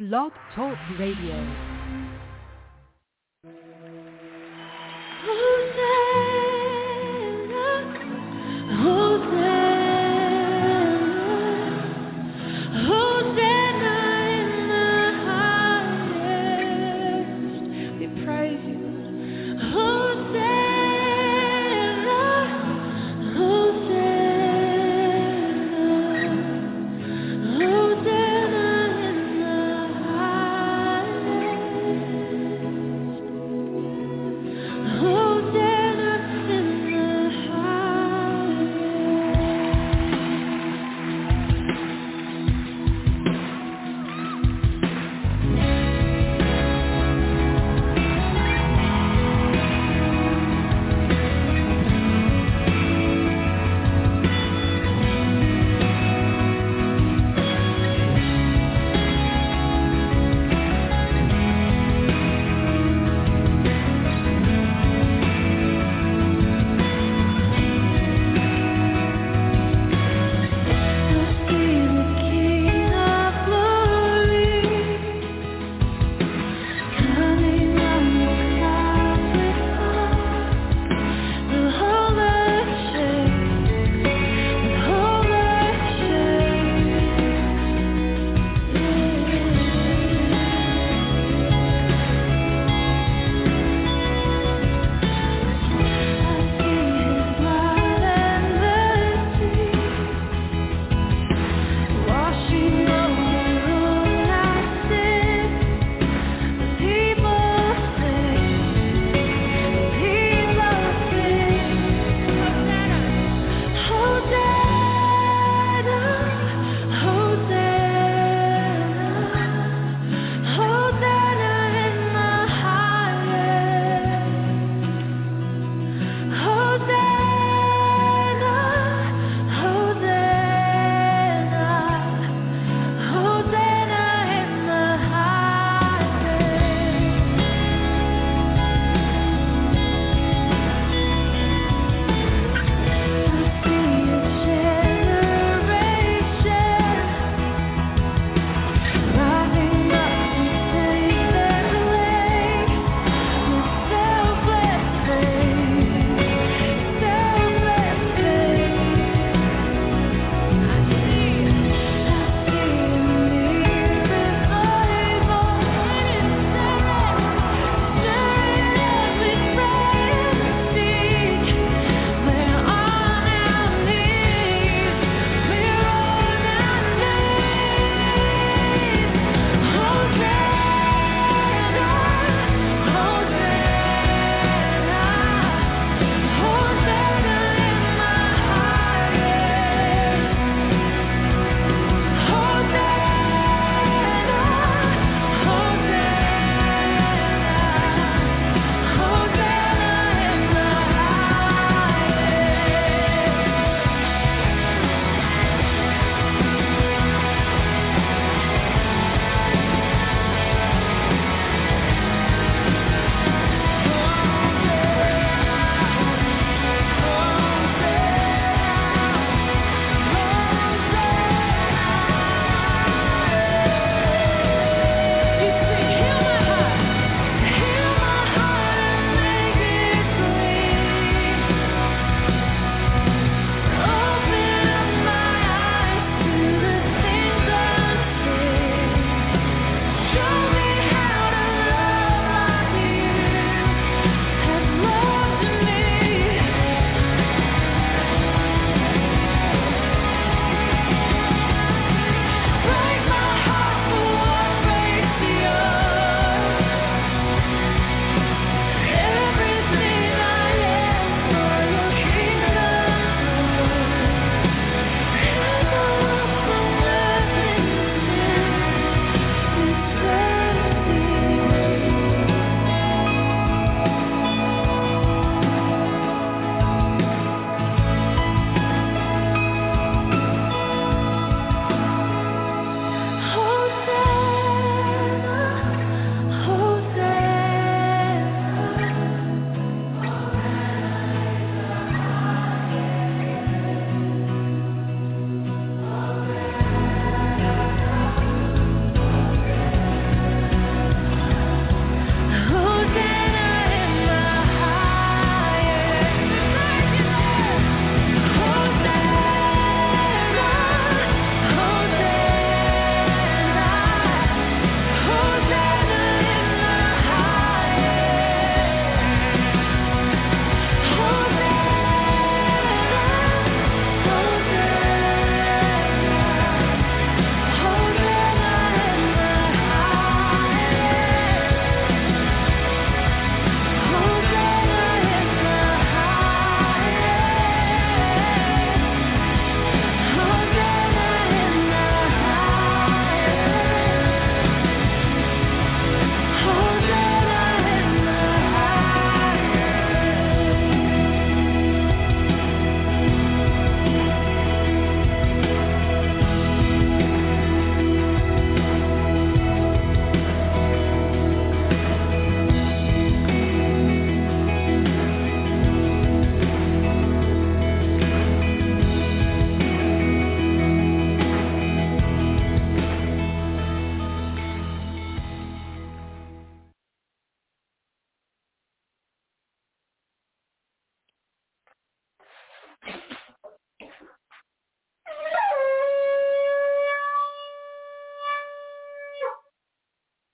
Blog Talk Radio. Hosanna.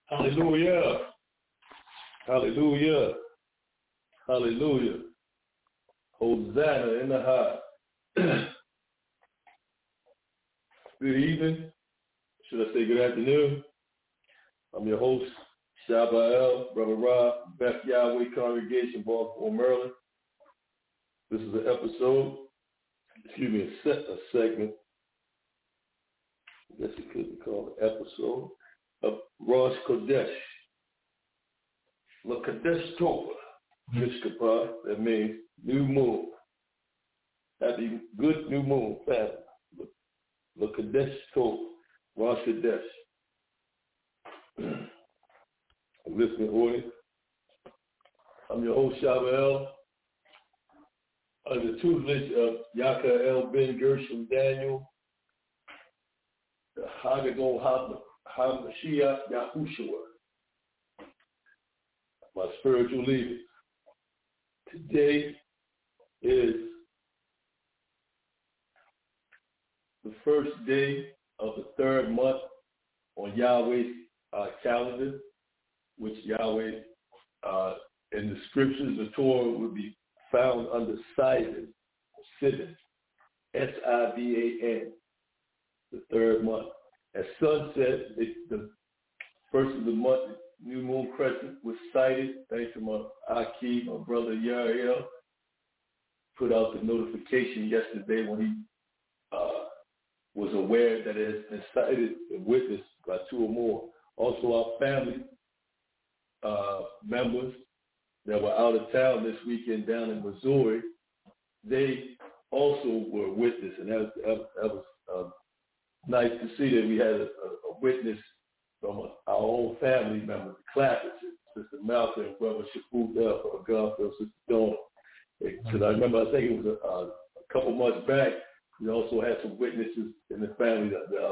Hallelujah. Hallelujah. Hallelujah. Hosanna in the high. Good evening. Should I say good afternoon? I'm your host, Shabbat, Brother Rob, Beth Yahweh Congregation, Baltimore, Maryland. This is an episode, a segment, I guess it could be called an episode, of Rosh Kodesh. La Kodesh Tova, Mishkapah, that means new moon. Happy good new moon, family. La Kodesh Tova, Rosh Kodesh. Listening audience. I'm your host, Shabbat, under the tutelage of Yaka L. Ben Gershom Daniel, the Haggadah HaMashiach Yahushua, my spiritual leader. Today is the first day of the third month on Yahweh's calendar, which Yahweh, in the scriptures, the Torah would be found under Sivan, S-I-V-A-N, the third month. At sunset, the first of the month, new moon crescent was sighted. Thanks to my Aki, my brother Yariel, put out the notification yesterday when he was aware that it has been sighted and witnessed by two or more. Also, our family members that were out of town this weekend down in Missouri, they also were witness, and that was nice to see that we had a witness from our own family member, the Clappers, Sister Malcolm and Brother Shafu Del, Brother Garfield, Sister Dawn. Because I remember, I think it was a couple months back, we also had some witnesses in the family,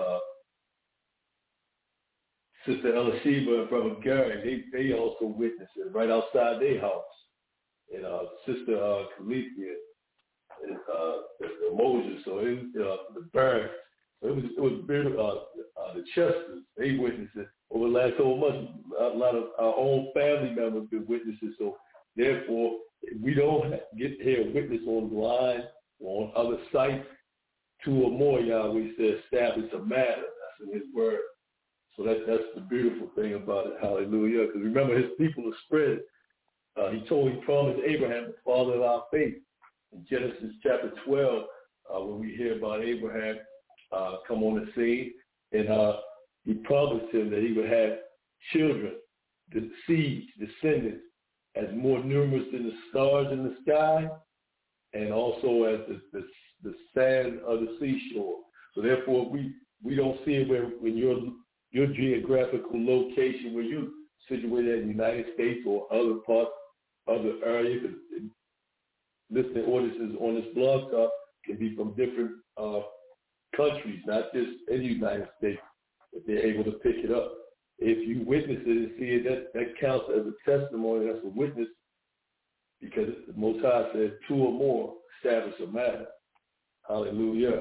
Sister Elisheba and Brother Gary, they also witnessed it right outside their house. And Sister Calithia and the Moses, so it was the Burns. So it was the Chesters, they witnessed it over the last whole month. A lot of our own family members been witnesses. So therefore, we don't get here witness online or on other sites. Two or more, Yahweh said, establish a matter. That's in His word. So that's the beautiful thing about it. Hallelujah. Because remember, His people are spread. He promised Abraham, the father of our faith. In Genesis chapter 12, when we hear about Abraham come on the scene, and he promised him that he would have children, the seeds, descendants, as more numerous than the stars in the sky, and also as the sand of the seashore. So therefore, we don't see it when your geographical location where you're situated in the United States or other parts, other areas. Listening audiences on this blog talk can be from different countries, not just in the United States, if they're able to pick it up. If you witness it and see it, that counts as a testimony, that's a witness, because the Most High says two or more establish a matter. Hallelujah.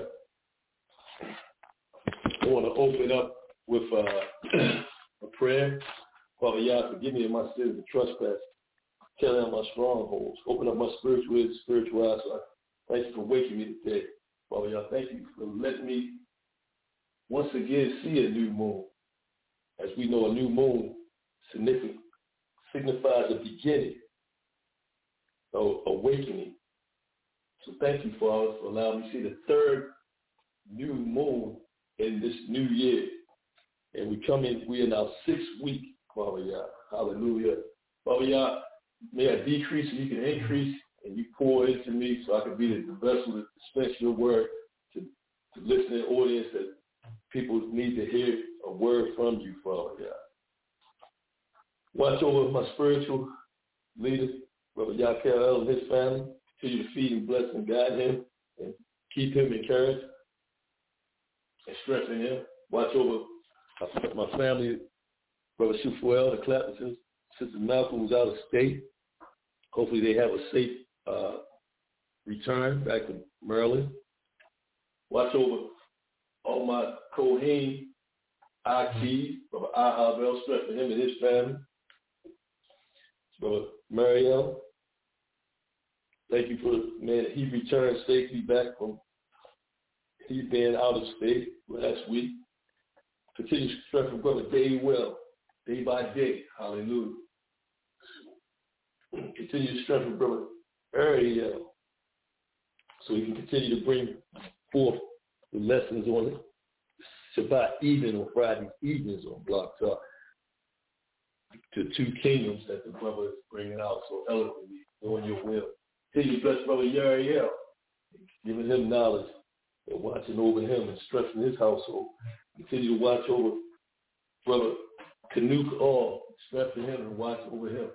I want to open up with a prayer. Father Yah, forgive me of my sins and trespass. Tear down my strongholds. Open up my spiritual eyes. So thank you for waking me today. Father Yah, thank you for letting me once again see a new moon. As we know, a new moon signifies a beginning, or awakening. So thank you, Father, for allowing me to see the third new moon in this new year. And we're in our 6th week, Father Yah. Hallelujah. Father Yah, may I decrease so you can increase, and you pour into me so I can be the vessel to dispense your word to listening audience that people need to hear a word from you, Father Yah. Watch over my spiritual leader, Brother Yakel and his family. Continue to feed and bless and guide him and keep him encouraged and strengthen him. Watch over my family, Brother Shufuel, the Clappertons, Sister Malcolm, who's out of state. Hopefully they have a safe return back to Maryland. Watch over all my Kohen Aki, Brother Ahabel, strengthen him and his family. Brother Mariel, thank you for, man, he returned safely back from, he being out of state last week. Continue to strengthen Brother Daywell, day by day. Hallelujah. Continue to strengthen Brother Ariel, so he can continue to bring forth the lessons on Shabbat evening or Friday evenings on Block Talk. The two kingdoms that the brother is bringing out so eloquently, doing your will. Continue to bless Brother Yariel, giving him knowledge and watching over him and strengthening his household. Continue to watch over Brother Canute All, strengthen him and watch over him.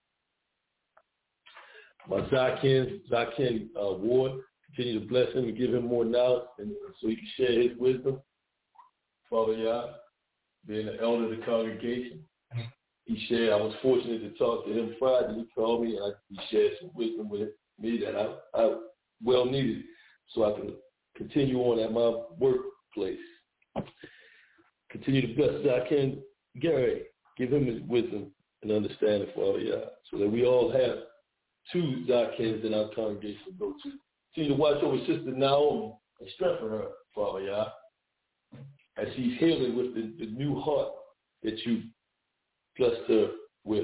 My Zakin Ward, continue to bless him and give him more knowledge and so he can share his wisdom. Father Yah, being the elder of the congregation, he shared, I was fortunate to talk to him Friday. He called me and he shared some wisdom with me that I well needed so I can continue on at my workplace. Continue to bless Zakin Gary, give him his wisdom and understanding, Father Yah, so that we all have two Zakins in our congregation to go to. Continue to watch over Sister Naomi and strengthen her, Father Yah, as she's healing with the new heart that you blessed her with.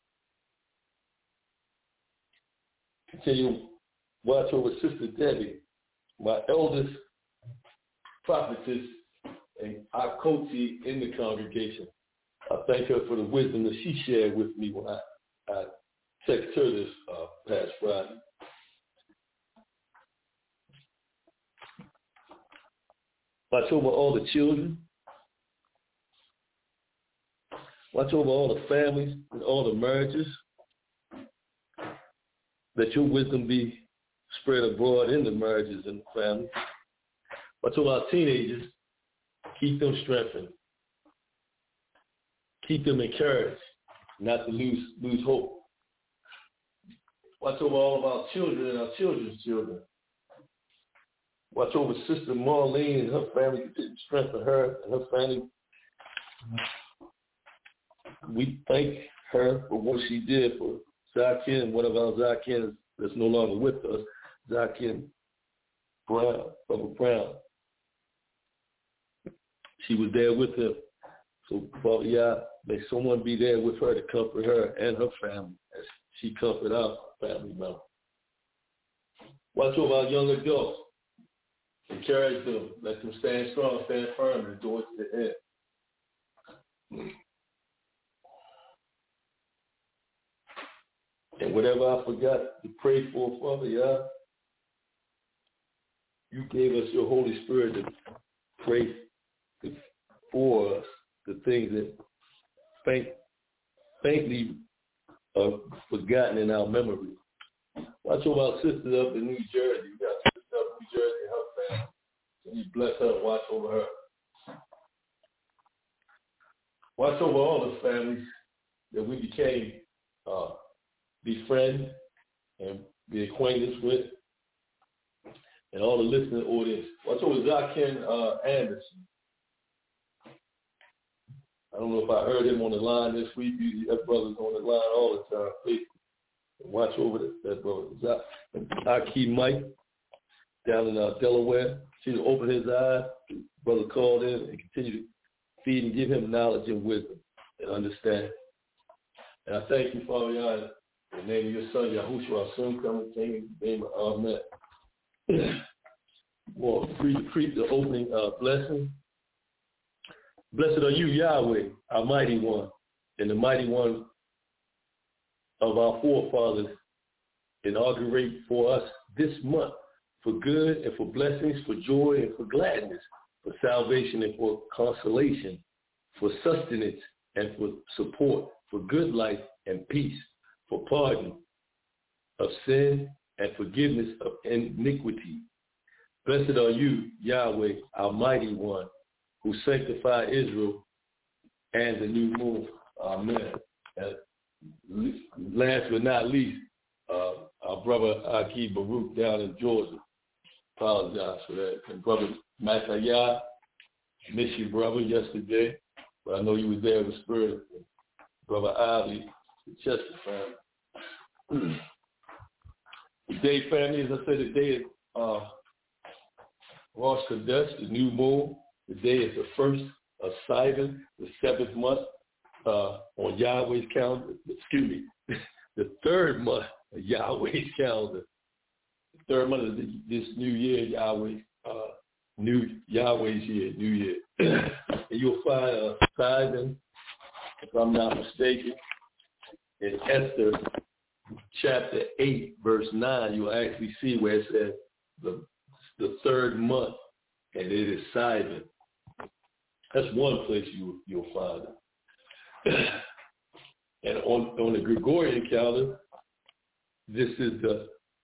Continue to watch over Sister Debbie, my eldest prophetess and our coach in the congregation. I thank her for the wisdom that she shared with me when I texted her this past Friday. Watch over all the children. Watch over all the families and all the marriages. Let your wisdom be spread abroad in the marriages and the families. Watch over our teenagers. Keep them strengthened. Keep them encouraged, not to lose hope. Watch over all of our children and our children's children. Watch over Sister Marlene and her family. Strengthen her and her family. We thank her for what she did for Zakin, one of our Zakins that's no longer with us, Zakin Brown, Brother Brown. She was there with him. So, Father Yah, may someone be there with her to comfort her and her family as she comfort our family member. Watch over our young adults. Encourage them. Let them stand strong, stand firm, and do it to the end. And whatever I forgot to pray for, Father Yah, you gave us your Holy Spirit to pray for us, the things that faintly are forgotten in our memory. Watch over our sisters up in New Jersey. We got sisters up in New Jersey and her family. So you bless her and watch over her. Watch over all the families that we became befriend and be acquainted with, and all the listening audience. Watch over Zakin Anderson. I don't know if I heard him on the line this week. Usually that brother's on the line all the time. Please watch over that brother. Aki Mike down in Delaware. Continue to open his eyes. Brother called in and continue to feed and give him knowledge and wisdom and understanding. And I thank you, Father Yah, in the name of your son, Yahushua, our soon coming King, in the name of Amen. Well, preach the opening blessing. Blessed are you, Yahweh, our mighty one, and the mighty one of our forefathers inaugurate for us this month for good and for blessings, for joy and for gladness, for salvation and for consolation, for sustenance and for support, for good life and peace, for pardon of sin and forgiveness of iniquity. Blessed are you, Yahweh, our mighty one, who sanctified Israel and the new moon. Amen. And last but not least, our brother Aki Baruch down in Georgia. Apologize for that. And brother Matayah, missed you, brother, yesterday. but I know you was there with Spirit, Brother Ivy, the Chester family. Today, family, as I said, today is Rosh Chodesh, the new moon. Today is the first of Sivan, the 7th month on Yahweh's calendar. Excuse me, the 3rd month of Yahweh's calendar. The 3rd month of this new year, Yahweh's year, new year. And you'll find Sivan, if I'm not mistaken, in Esther chapter 8, verse 9, you'll actually see where it says the 3rd month, and it is Sivan. That's one place you'll find it. And on the Gregorian calendar, this is the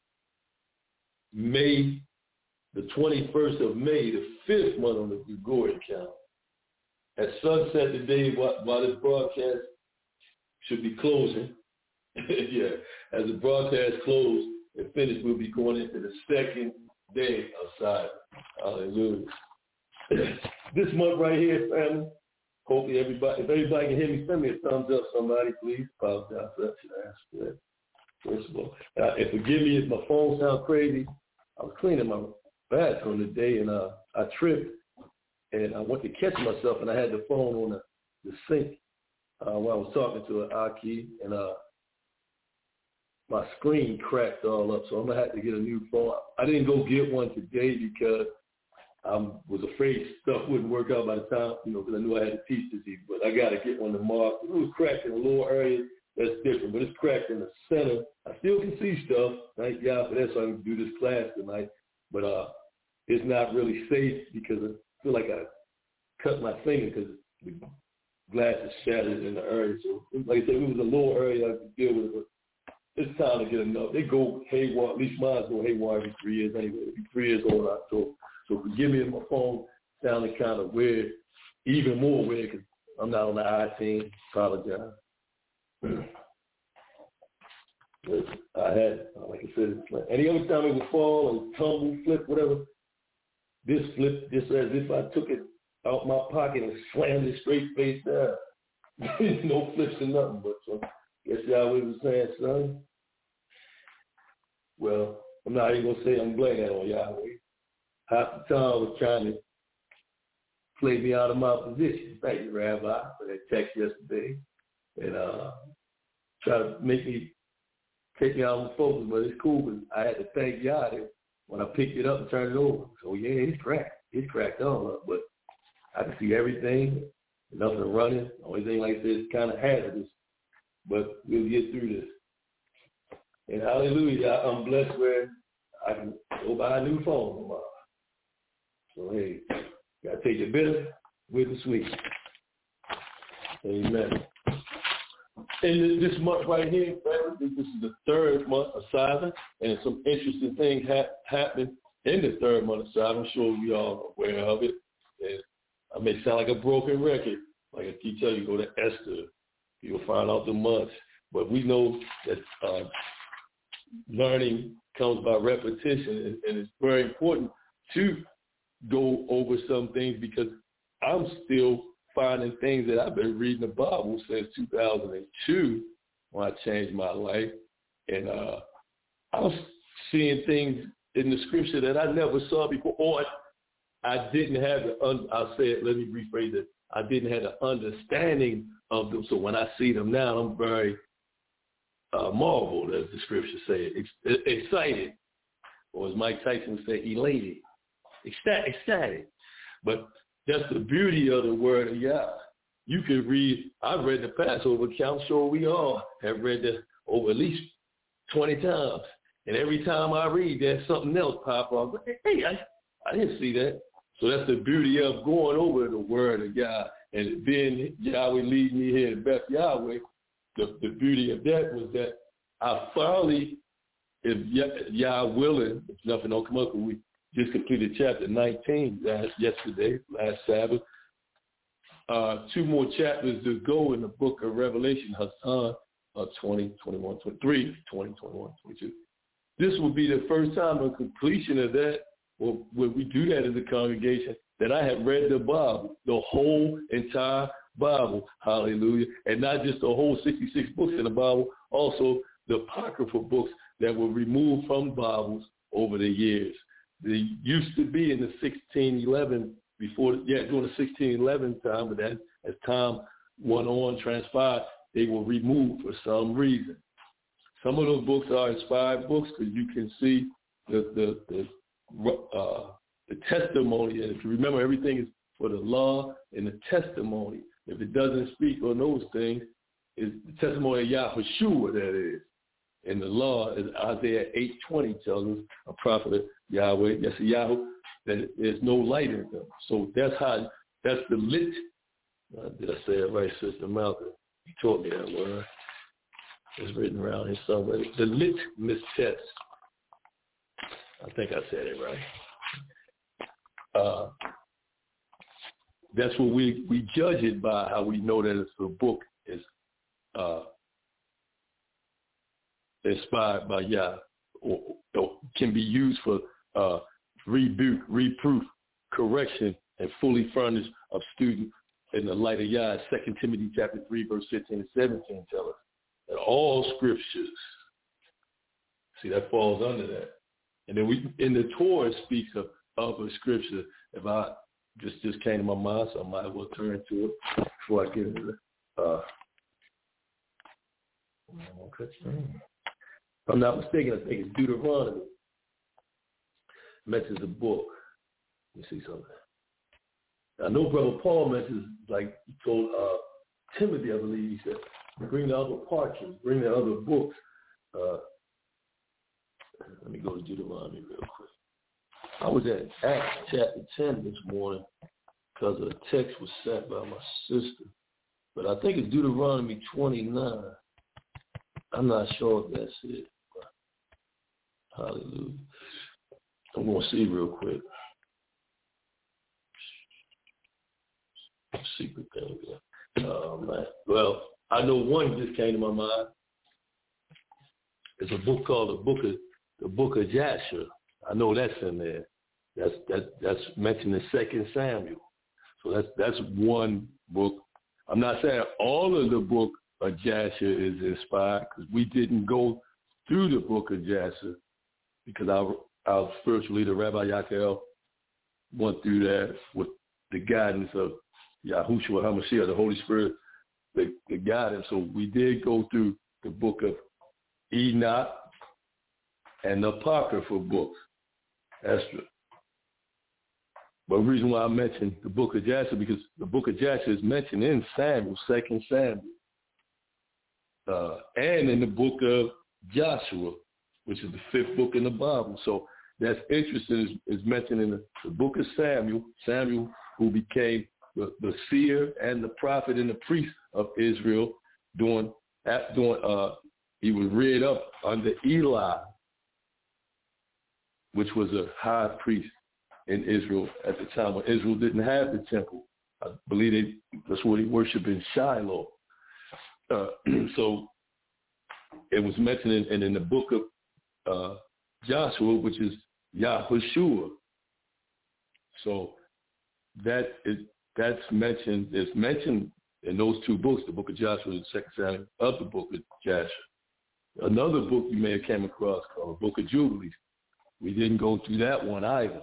21st of May, the 5th month on the Gregorian calendar. At sunset today, while this broadcast should be closing, yeah, as the broadcast closes and finishes, we'll be going into the 2nd day of Sivan. Hallelujah. This month right here, family, hopefully if everybody can hear me, send me a thumbs up, somebody, please. Apologize for that. Should I ask for that? First of all. And forgive me if my phone sounds crazy. I was cleaning my bathroom today, and I tripped, and I went to catch myself, and I had the phone on the sink while I was talking to Aki, and my screen cracked all up, so I'm going to have to get a new phone. I didn't go get one today because I was afraid stuff wouldn't work out by the time, because I knew I had to teach this evening. But I got to get one tomorrow. It was cracked in a little area. That's different, but it's cracked in the center. I still can see stuff. Thank God for that, so I can do this class tonight. But it's not really safe because I feel like I cut my finger because the glass is shattered in the area. So, like I said, it was a little area I could deal with it, but it's time to get enough. They go haywire. At least mine go haywire every 3 years anyway. It'll be 3 years old in October. So forgive me if my phone sounded kind of weird, even more weird because I'm not on the I-team. Apologize. I had, like I said, any other time it would fall and tumble, flip, whatever, this flipped just as if I took it out my pocket and slammed it straight face down. No flips or nothing, but so guess Yahweh was saying, son, well, I'm not even going to say I'm blaming that on Yahweh. Half the time I was trying to play me out of my position. Thank you, Rabbi, for that text yesterday. And try to take me out of my focus, but it's cool because I had to thank God when I picked it up and turned it over. So, yeah, it's cracked. It's cracked all up, but I can see everything. Nothing running. The only thing, like I said, is kind of hazardous, but we'll get through this. And hallelujah, I'm blessed where I can go buy a new phone tomorrow. So, hey, got to take the bitter with the sweet. Amen. And this month right here, family, this is the 3rd month of Sivan, and some interesting things happening in the 3rd month of Sivan. I'm sure we all are aware of it. And I may sound like a broken record. Like I keep telling you, go to Esther, you'll find out the months. But we know that learning comes by repetition, and it's very important to go over some things because I'm still finding things that I've been reading the Bible since 2002 when I changed my life. And I was seeing things in the scripture that I never saw before, or I didn't have let me rephrase it. I didn't have the understanding of them. So when I see them now, I'm very marveled, as the scripture says, excited, or as Mike Tyson would say, elated, ecstatic. But that's the beauty of the word of Yah. You can read, I've read the Passover account, I'm sure we all have read that over at least 20 times. And every time I read, there's something else pop up. Hey, I didn't see that. So that's the beauty of going over the word of God. And being Yahweh lead me here to Beth Yahweh, the beauty of that was that I finally, if Yah willing, if nothing don't come up, we just completed chapter 19 yesterday, last Sabbath. 2 more chapters to go in the book of Revelation, Hassan, 20, 21, 23, 20, 21, 22. This will be the first time on completion of that, or when we do that as a congregation, that I have read the Bible, the whole entire Bible, hallelujah, and not just the whole 66 books in the Bible, also the apocryphal books that were removed from Bibles over the years. They used to be in the 1611 during the 1611 time, but as time went on, transpired, they were removed for some reason. Some of those books are inspired books because you can see the testimony. And if you remember, everything is for the law and the testimony. If it doesn't speak on those things, it's the testimony of Yahushua, that is. And the law, as Isaiah 8:20 tells us, a prophet of Yahweh, Yahweh, that there's no light in them. So that's the lit. Did I say it right, Sister Malcolm? You taught me that word. It's written around here somewhere. The litmus test. I think I said it right. That's what we judge it by, how we know that the book is inspired by Yah, or can be used for rebuke, reproof, correction, and fully furnished of student in the light of Yah. 2 Timothy chapter 3, verse 15 and 17 tell us that all scriptures, see, that falls under that. And then in the Torah speaks of a scripture. If I just came to my mind, so I might as well turn to it before I get into it. If I'm not mistaken, I think it's Deuteronomy. Mentions a book. Let me see something. I know Brother Paul mentions, like he told Timothy, I believe he said, bring the other parchments, bring the other books. Let me go to Deuteronomy real quick. I was at Acts chapter 10 this morning because a text was sent by my sister. But I think it's Deuteronomy 29. I'm not sure if that's it. Hallelujah. I'm going to see real quick. Secret thing. Oh, man. Well, I know one just came to my mind. It's a book called the Book of Jasher. I know that's in there. That's mentioned in 2 Samuel. So that's one book. I'm not saying all of the book of Jasher is inspired, because we didn't go through the book of Jasher, because our spiritual leader, Rabbi Yakel, went through that with the guidance of Yahushua HaMashiach, the Holy Spirit, the guidance. So we did go through the book of Enoch and the apocryphal books, Esther. But the reason why I mentioned the book of Jasher, because the book of Jasher is mentioned in Samuel, 2 Samuel, and in the book of Joshua, which is the 5th book in the Bible. So that's interesting, is mentioned in the book of Samuel, who became the seer and the prophet and the priest of Israel he was reared up under Eli, which was a high priest in Israel at the time when Israel didn't have the temple. I believe that's what he worshiped in Shiloh. So it was mentioned in the book of Joshua, which is Yahushua. So that's mentioned. It's mentioned in those two books, the book of Joshua and 2 Samuel, of the book of Jasher. Another book you may have came across called the Book of Jubilees. We didn't go through that one either.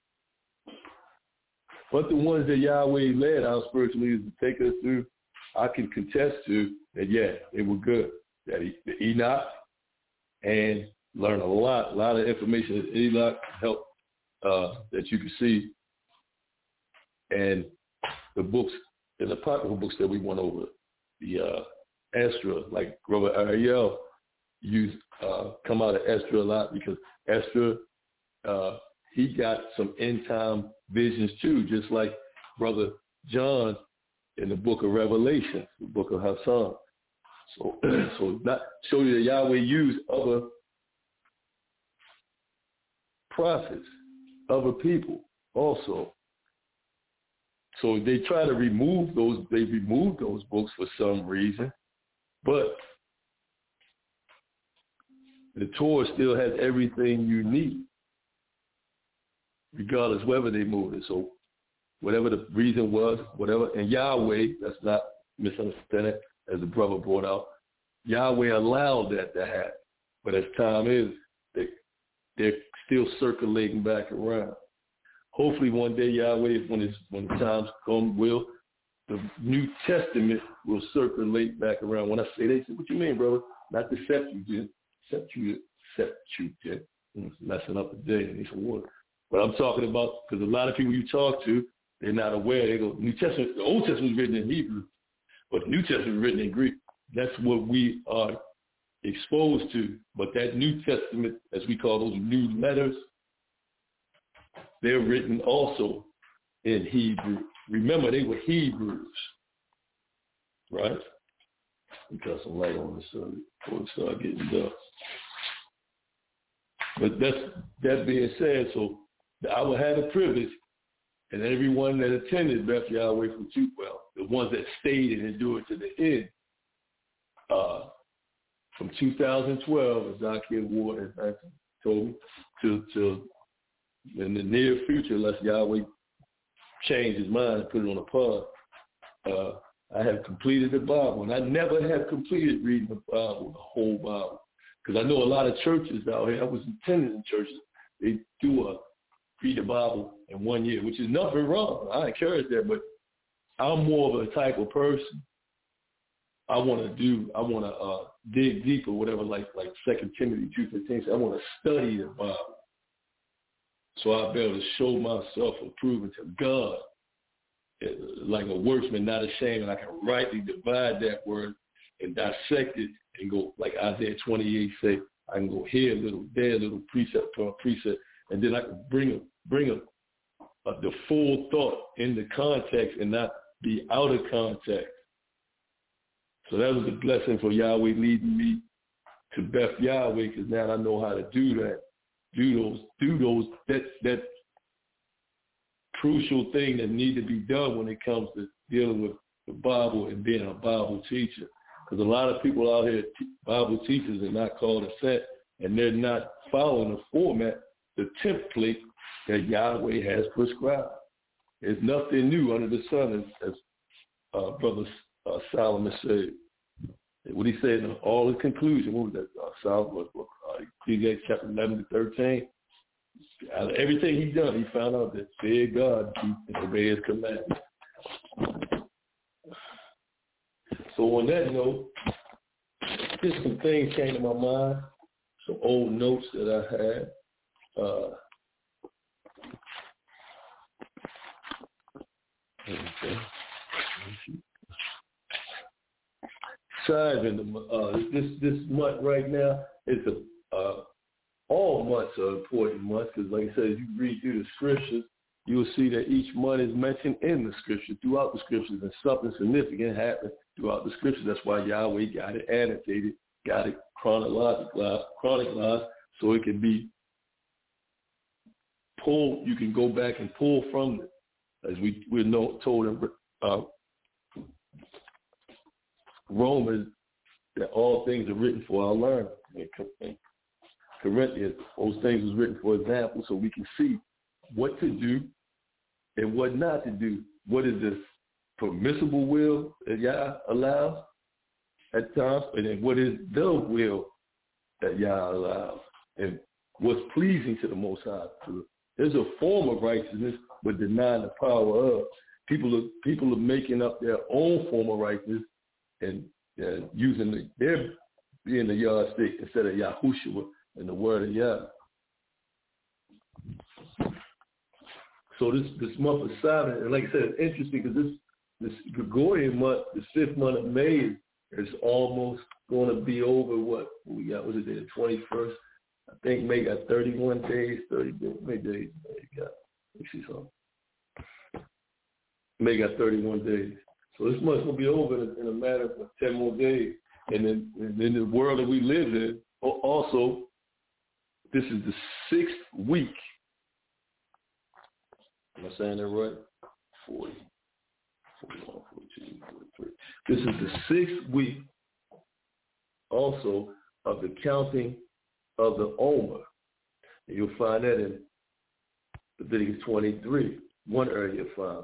But the ones that Yahweh led our spiritual leaders to take us through, I can contest to that, yeah, they were good. That the Enoch, and learn a lot of information that Enoch helped that you can see. And the books, and the apocryphal books that we went over, the Esther, like Brother Ariel come out of Esther a lot, because Esther, he got some end time visions too, just like Brother John in the book of Revelation, the book of Hassan. So that show you that Yahweh used other prophets, other people also. So they try to remove those. They removed those books for some reason, but the Torah still has everything you need, regardless whether they move it. So whatever the reason was, whatever. And Yahweh, let's not misunderstand it, as the brother brought out, Yahweh allowed that to happen. But as time is, they're still circulating back around. Hopefully one day Yahweh, when the times come, the New Testament will circulate back around. When I say they say, what you mean, brother? Not the Septuagint. I'm messing up the day. I need some water. But I'm talking about, because a lot of people you talk to, they're not aware. They go, New Testament, the Old Testament is written in Hebrew, but the New Testament is written in Greek. That's what we are exposed to. But that New Testament, as we call those new letters, they're written also in Hebrew. Remember, they were Hebrews, right? We got some light on this before it start getting dark. But that being said, so I would have the privilege, and everyone that attended Beth Yahweh the ones that stayed and endured to the end, from 2012, as Zakir Ward has told me, to in the near future, unless Yahweh change his mind and put it on a pause, I have completed the Bible. And I never have completed reading the Bible, the whole Bible. Because I know a lot of churches out here, I was attending in churches, they do read the Bible in 1 year, which is nothing wrong. I encourage that, but I'm more of a type of person. I want to dig deeper, whatever, like 2 Timothy 2:15. I want to study the Bible. So I'll be able to show myself approved to God, like a workman, not ashamed, and I can rightly divide that word and dissect it and go, like Isaiah 28 say, I can go here a little, there a little, precept per precept, and then I can bring the full thought in the context and not be out of context. So that was a blessing for Yahweh leading me to Beth Yahweh, because now I know how to do that. Do those that crucial thing that need to be done when it comes to dealing with the Bible and being a Bible teacher. Because a lot of people out here, Bible teachers, are not called a set, and they're not following the format, the template that Yahweh has prescribed. There's nothing new under the sun, as Brother Solomon said. What he said in all his conclusion, what was that? Solomon, Ecclesiastes chapter 11 to 13. Out of everything he's done, he found out that fear God, keep and obey his commandments. So on that note, just some things came to my mind, some old notes that I had. This month right now is all months are important months, because like I said, if you read through the scriptures, you will see that each month is mentioned in the scripture, throughout the scriptures, and something significant happened throughout the scriptures. That's why Yahweh got it annotated, got it chronicalized, so it can be pulled. You can go back and pull from it, as we're told in Romans, that all things are written for our learning. And Corinthians, those things was written for example, so we can see what to do and what not to do. What is this permissible will that Yah allows at times, and then what is the will that Yah allows, and what's pleasing to the Most High. So there's a form of righteousness, but denying the power of. People are making up their own form of righteousness and using their being the yardstick instead of Yahushua and the word of Yah. So this month of silence, and like I said, it's interesting because this Gregorian month, the 5th month of May, is almost going to be over. What we got? Was it the 21st? I think May got 31 days. 30 days. May days. May got. Let me see something. May got 31 days. So this month's going to be over in a matter of 10 more days. And then in the world that we live in, also, this is the 6th week. Am I saying that right? 40, 41, 42, 43. This is the 6th week also of the counting of the Omer. And you'll find that in Leviticus 23. one earlier found.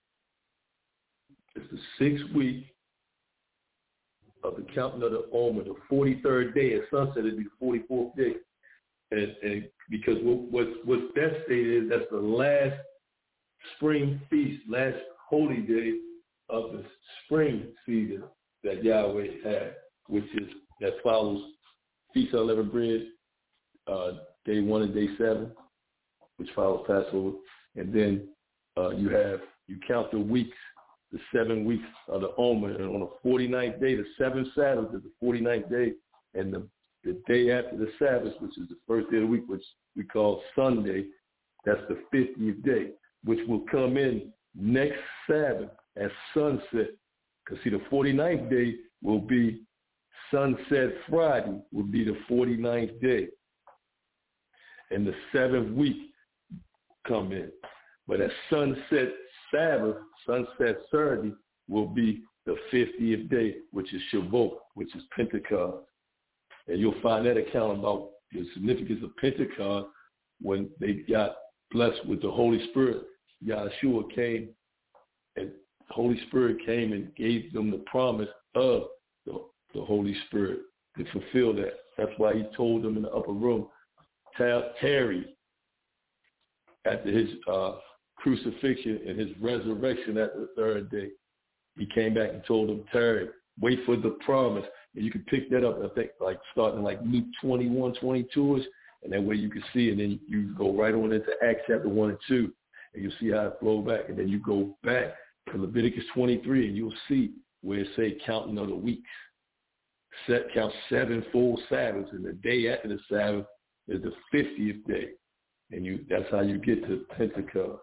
It's the 6th week of the counting of the Omer, the 43rd day. At sunset, it'd be the 44th day. And because what's that stated is that's the last spring feast, last holy day of the spring season that Yahweh had, which is, that follows Feast of Unleavened Bread, day 1 and day 7, which follows Passover. And then you count the weeks, the 7 weeks of the Omer, and on the 49th day, the 7th Sabbath is the 49th day, and the day after the Sabbath, which is the first day of the week, which we call Sunday, that's the 50th day, which will come in next Sabbath at sunset. Because see, the 49th day will be sunset Friday, will be the 49th day. And the 7th week come in. But at sunset Sabbath, sunset Saturday, will be the 50th day, which is Shavuot, which is Pentecost. And you'll find that account about the significance of Pentecost when they got blessed with the Holy Spirit. Yahshua came, and the Holy Spirit came and gave them the promise of the Holy Spirit to fulfill that. That's why he told them in the upper room, tarry after his crucifixion and his resurrection at the 3rd day. He came back and told them, tarry, wait for the promise. And you can pick that up, I think, like starting like Luke 21, 22-ish, and that way you can see, and then you go right on into Acts chapter 1 and 2, and you'll see how it flow back. And then you go back to Leviticus 23, and you'll see where it say counting of the weeks. Count 7 full Sabbaths, and the day after the Sabbath is the 50th day. And that's how you get to Pentecost.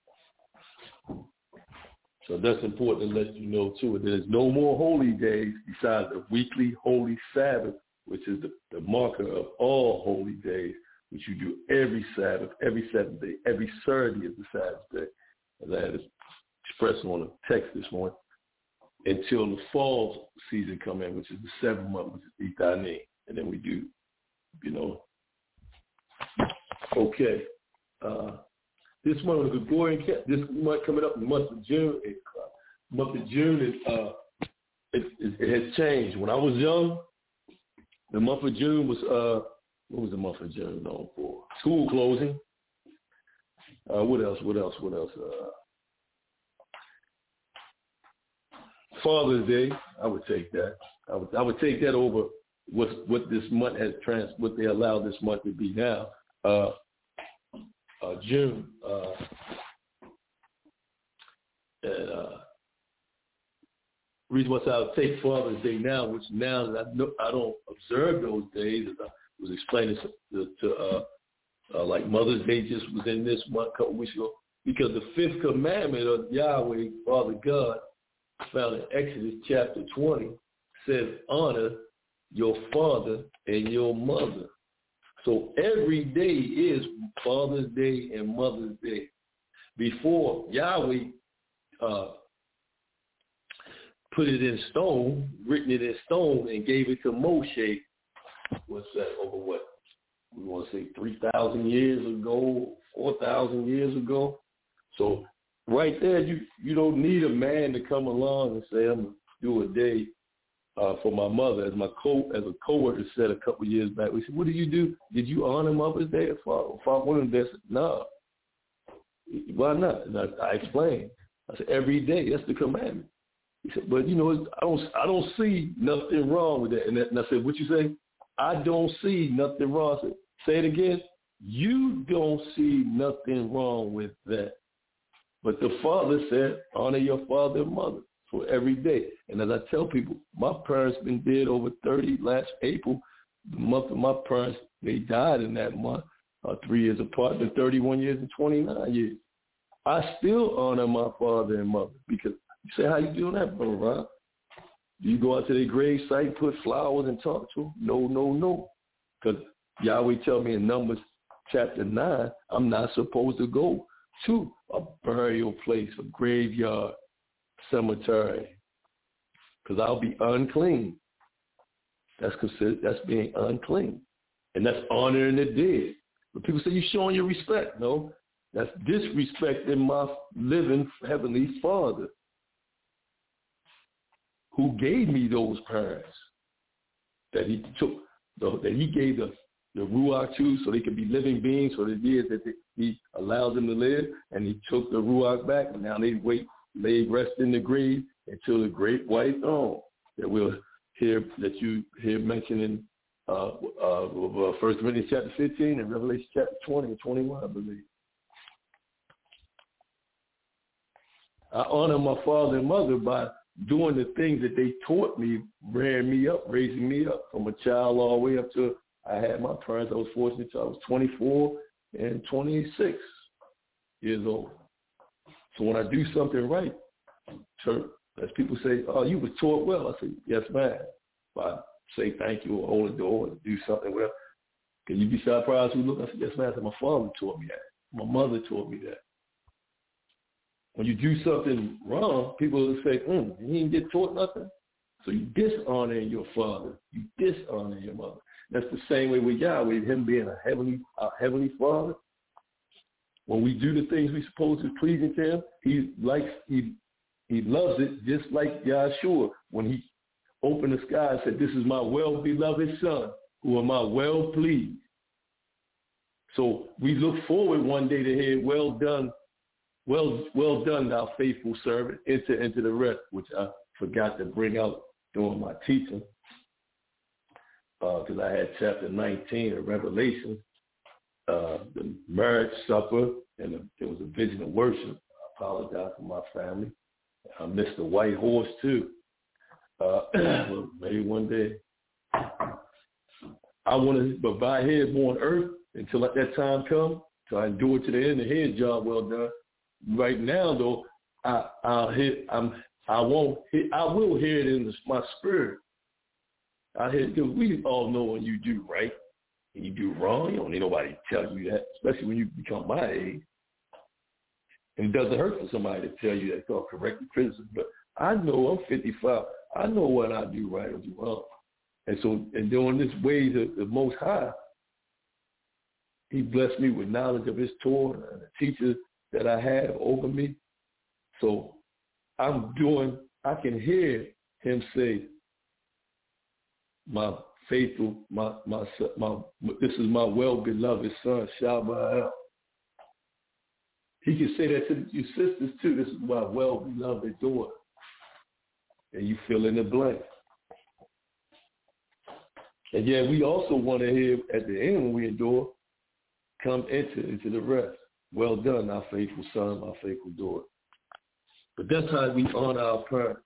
So that's important to let you know, too. There's no more holy days besides the weekly holy Sabbath, which is the marker of all holy days, which you do every Sabbath, every 7th day, every Saturday is the Sabbath day. As I had expressed on the text this morning, until the fall season come in, which is the 7th month, which is Ethani. And then we do, okay. This month, the Gregorian, this month coming up, the month of June, it has changed. When I was young, the month of June was, what was the month of June known for? School closing. What else? Father's Day. I would take that. I would take that over what this month has what they allow this month to be now. June. Reason why I would take Father's Day now, which now that I don't observe those days, as I was explaining to like Mother's Day just was in this month a couple weeks ago, because the 5th commandment of Yahweh, Father God, found in Exodus chapter 20, says, honor your father and your mother. So every day is Father's Day and Mother's Day. Before Yahweh put it in stone, written it in stone, and gave it to Moshe, what's that, over what? We want to say 3,000 years ago, 4,000 years ago. So right there, you don't need a man to come along and say, I'm going to do a day for my mother. As a co-worker said a couple of years back, we said, what did you do? Did you honor Mother's Day? If one of them said, no. Why not? And I explained. I said, every day, that's the commandment. He said, but I don't see nothing wrong with that. And I said, what you say? I don't see nothing wrong. I said, say it again. You don't see nothing wrong with that. But the Father said, honor your father and mother for every day. And as I tell people, my parents been dead over 30. Last April, the month of my parents, they died in that month, 3 years apart, then 31 years and 29 years. I still honor my father and mother because you say, how you doing that, Brother Rob? Do you go out to their grave site, put flowers and talk to them? No. Because Yahweh tell me in Numbers chapter 9, I'm not supposed to go to a burial place, a graveyard, cemetery, because I'll be unclean. That's being unclean, and that's honoring the dead. But people say you're showing your respect. No, That's disrespecting my living Heavenly Father who gave me those parents that he took, that he gave the Ruach to so they could be living beings for the years that he allowed them to live, and he took the Ruach back, and now they rest in the grave until the great white throne that we'll hear, that you hear mentioned in 1 Corinthians chapter 15 and Revelation chapter 20 and 21, I believe. I honor my father and mother by doing the things that they taught me, rearing me up, raising me up from a child all the way up to I had my parents. I was fortunate till I was 24 and 26 years old. So when I do something right, church, as people say, oh, you were taught well. I say, yes, ma'am. If I say thank you or hold the door and do something well, can you be surprised who look? I said, yes, ma'am. I said, my father taught me that. My mother taught me that. When you do something wrong, people will say, he didn't get taught nothing. So you dishonoring your father. You dishonoring your mother. That's the same way with Yahweh, him being our heavenly Father. When we do the things we're supposed to pleasing to him, he loves it just like Yahshua when he opened the sky and said, this is my well-beloved son who am I well pleased. So we look forward one day to hear, well done, thou faithful servant, enter into the rest, which I forgot to bring out during my teaching. Because I had chapter 19 of Revelation, the marriage supper, and there was a vision of worship. I apologize for my family. I missed the white horse too. Well, maybe one day. I want to provide here more on earth until let that time come. So I endure to the end and hear job well done. Right now, though, I will hear it in my spirit. I hear it because we all know when you do right and you do wrong, you don't need nobody to tell you that, especially when you become my age. And it doesn't hurt for somebody to tell you that it's all corrective criticism. But I know I'm 55. I know what I do right or do wrong. And so, in doing this ways of the Most High, he blessed me with knowledge of his Torah and the teachers that I have over me. So I can hear him say, my faithful, this is my well-beloved son, Shabbat. He can say that to your sisters too. This is my well-beloved daughter. And you fill in the blank. And yeah, we also want to hear at the end when we endure, come into the rest. Well done, our faithful son, my faithful daughter. But that's how we honor our parents.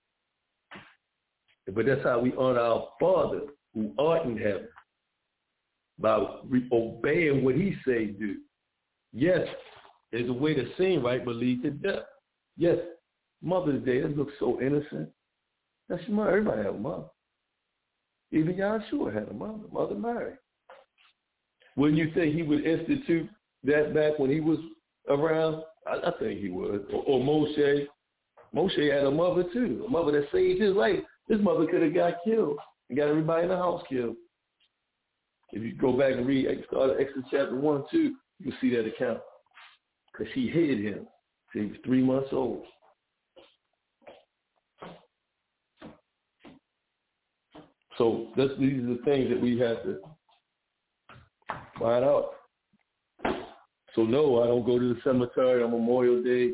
But that's how we honor our Father who art in heaven, by obeying what he say do. Yes, there's a way to sin right, but lead to death. Yes, Mother's Day, that looks so innocent. That's your mother. Everybody had a mother. Even Yahshua had a mother, Mother Mary. Wouldn't you think he would institute that back when he was around? I think he would. Or Moshe. Moshe had a mother too, a mother that saved his life. His mother could have got killed and got everybody in the house killed. If you go back and read Exodus chapter 1, 2, you'll see that account. Because she hid him till he was 3 months old. So these are the things that we have to find out. So no, I don't go to the cemetery on Memorial Day,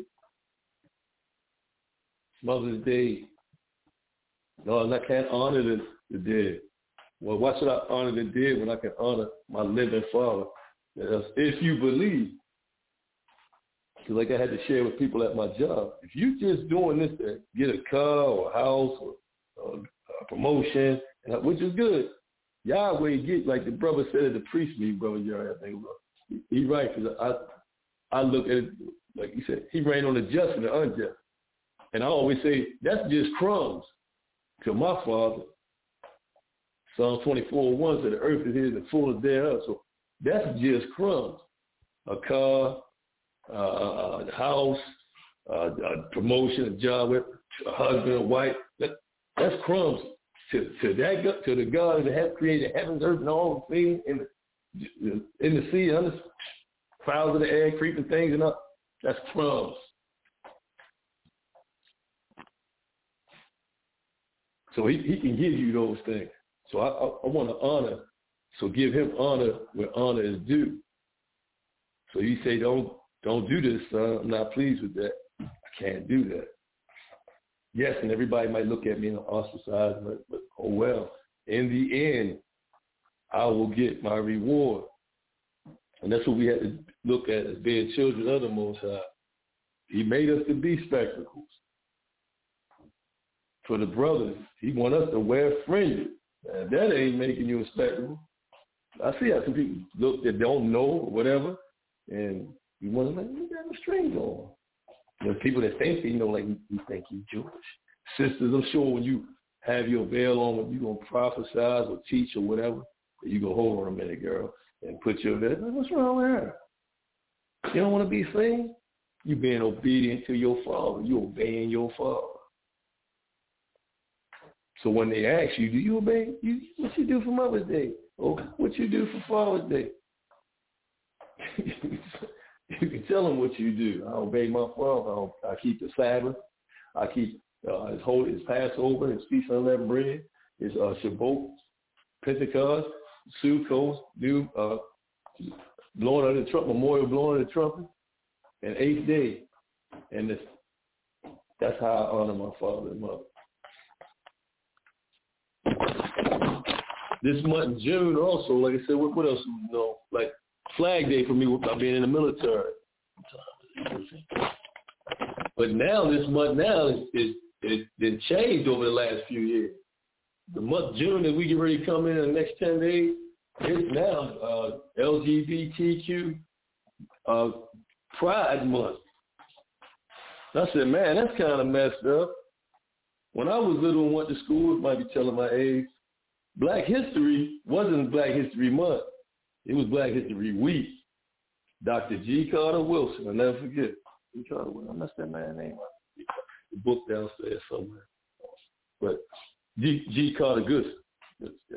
Mother's Day. No, I can't honor the dead. Well, why should I honor the dead when I can honor my living Father? If you believe. Because like I had to share with people at my job, if you just doing this to get a car or a house or a promotion, which is good, Yahweh get, like the brother said at the priest meeting, Brother Yahweh, I think, he's right, because I look at it, like he said, he reigned on the just and the unjust. And I always say, that's just crumbs to my Father. Psalm 24:1 said, the earth is his and full of thereof. So that's just crumbs. A car, a house, a promotion, a job, a husband, a wife. That's crumbs to the God that has created heavens, earth, and all things in the sea. fowls of the air, creeping things, and up. That's crumbs. So he can give you those things. So I want to honor. So give him honor where honor is due. So you say, don't do this, son. I'm not pleased with that. I can't do that. Yes, and everybody might look at me and ostracize, but oh well. In the end, I will get my reward. And that's what we have to look at as being children of the Most High. He made us to be spectacles. For the brothers, he want us to wear fringes. And that ain't making you a spectacle. I see how some people look that don't know or whatever, and you want to you got a string on. There's people that think, like you think you Jewish. Sisters, I'm sure when you have your veil on, when you're going to prophesize or teach or whatever, you go, hold on a minute, girl, and put your veil. What's wrong with her? You don't want to be seen? You being obedient to your father. You obeying your father. So when they ask you, do you obey? What you do for Mother's Day? Or what you do for Father's Day? You can tell them what you do. I obey my father. I keep the Sabbath. I keep his Passover, his Feast of Unleavened Bread, his Shabbat, Pentecost, Sukkot, blowing of the trumpet, memorial blowing of the trumpet, and 8th day. And that's how I honor my father and mother. This month, June, also, like I said, what else do you know? Like Flag Day for me, by being in the military. But now, this month it's changed over the last few years. The month June that we get ready to come in the next 10 days, it's now LGBTQ Pride Month. I said, man, that's kind of messed up. When I was little and went to school, it might be telling my age, Black History wasn't Black History Month. It was Black History Week. Dr. G. Carter Wilson, I'll never forget. G. Carter Wilson, I messed that man's name up. The book downstairs somewhere. But G. Carter Goodson. Yeah.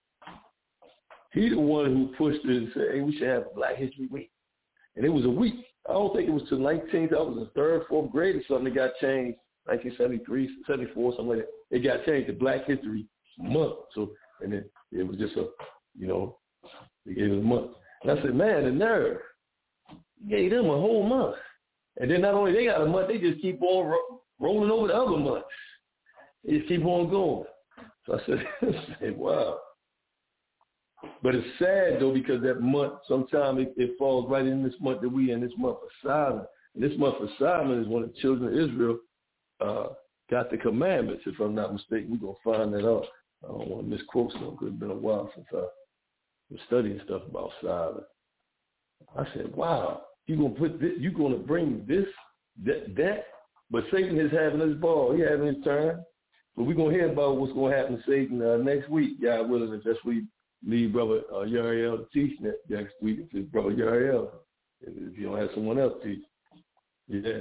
He the one who pushed it and said, hey, we should have a Black History Week. And it was a week. I don't think it was till 19th. I was in 3rd, 4th grade or something. It got changed, 1973, 74, something like that. It got changed to Black History Month. So, and then it was just they gave it a month. And I said, man, the nerve. You gave them a whole month. And then not only they got a month, they just keep on rolling over the other months. They just keep on going. So I said, wow. But it's sad, though, because that month, sometimes it falls right in this month that we in, this month of Simon. And this month of Simon is when the children of Israel got the commandments, if I'm not mistaken. We're going to find that out. I don't want to misquote something because it's been a while since I was studying stuff about Simon. I said, wow, you're going to put this, you're going to bring this, that. But Satan is having his ball. He having his turn. But we're going to hear about what's going to happen to Satan next week. God willing, if that's we leave Brother Uriel to teach next week. If it's Brother Uriel, if you don't have someone else teach. Yeah.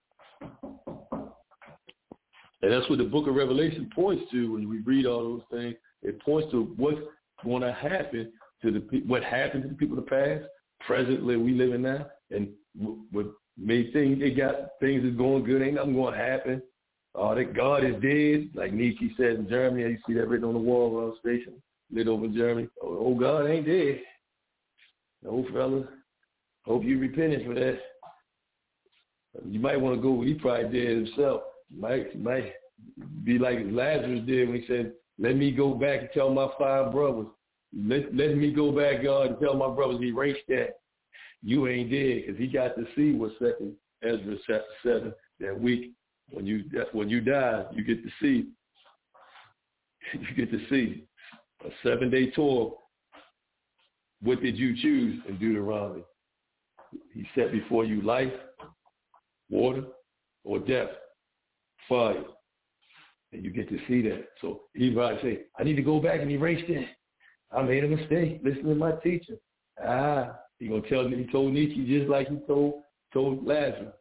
And that's what the book of Revelation points to when we read all those things. It points to what's going to happen to what happened to the people of the past, presently we live in now, and what made things, it got things that's going good, ain't nothing going to happen. That God is dead, like Nietzsche said in Germany. You see that written on the wall around the station, lit over in Germany. Oh, God ain't dead. No, fella. Hope you repented for that. You might want to go, he probably dead himself. Might be like Lazarus did when he said, let me go back and tell my 5 brothers. Let me go back, God, and tell my brothers, erase that. You ain't dead, because he got to see what 2 Ezra chapter 7 that week. When you die, you get to see. You get to see a 7-day tour. What did you choose in Deuteronomy? He set before you life, water, or death, fire. And you get to see that. So he might say, I need to go back and erase that. I made a mistake. Listen to my teacher. He gonna tell me, he told Nietzsche just like he told Lazarus.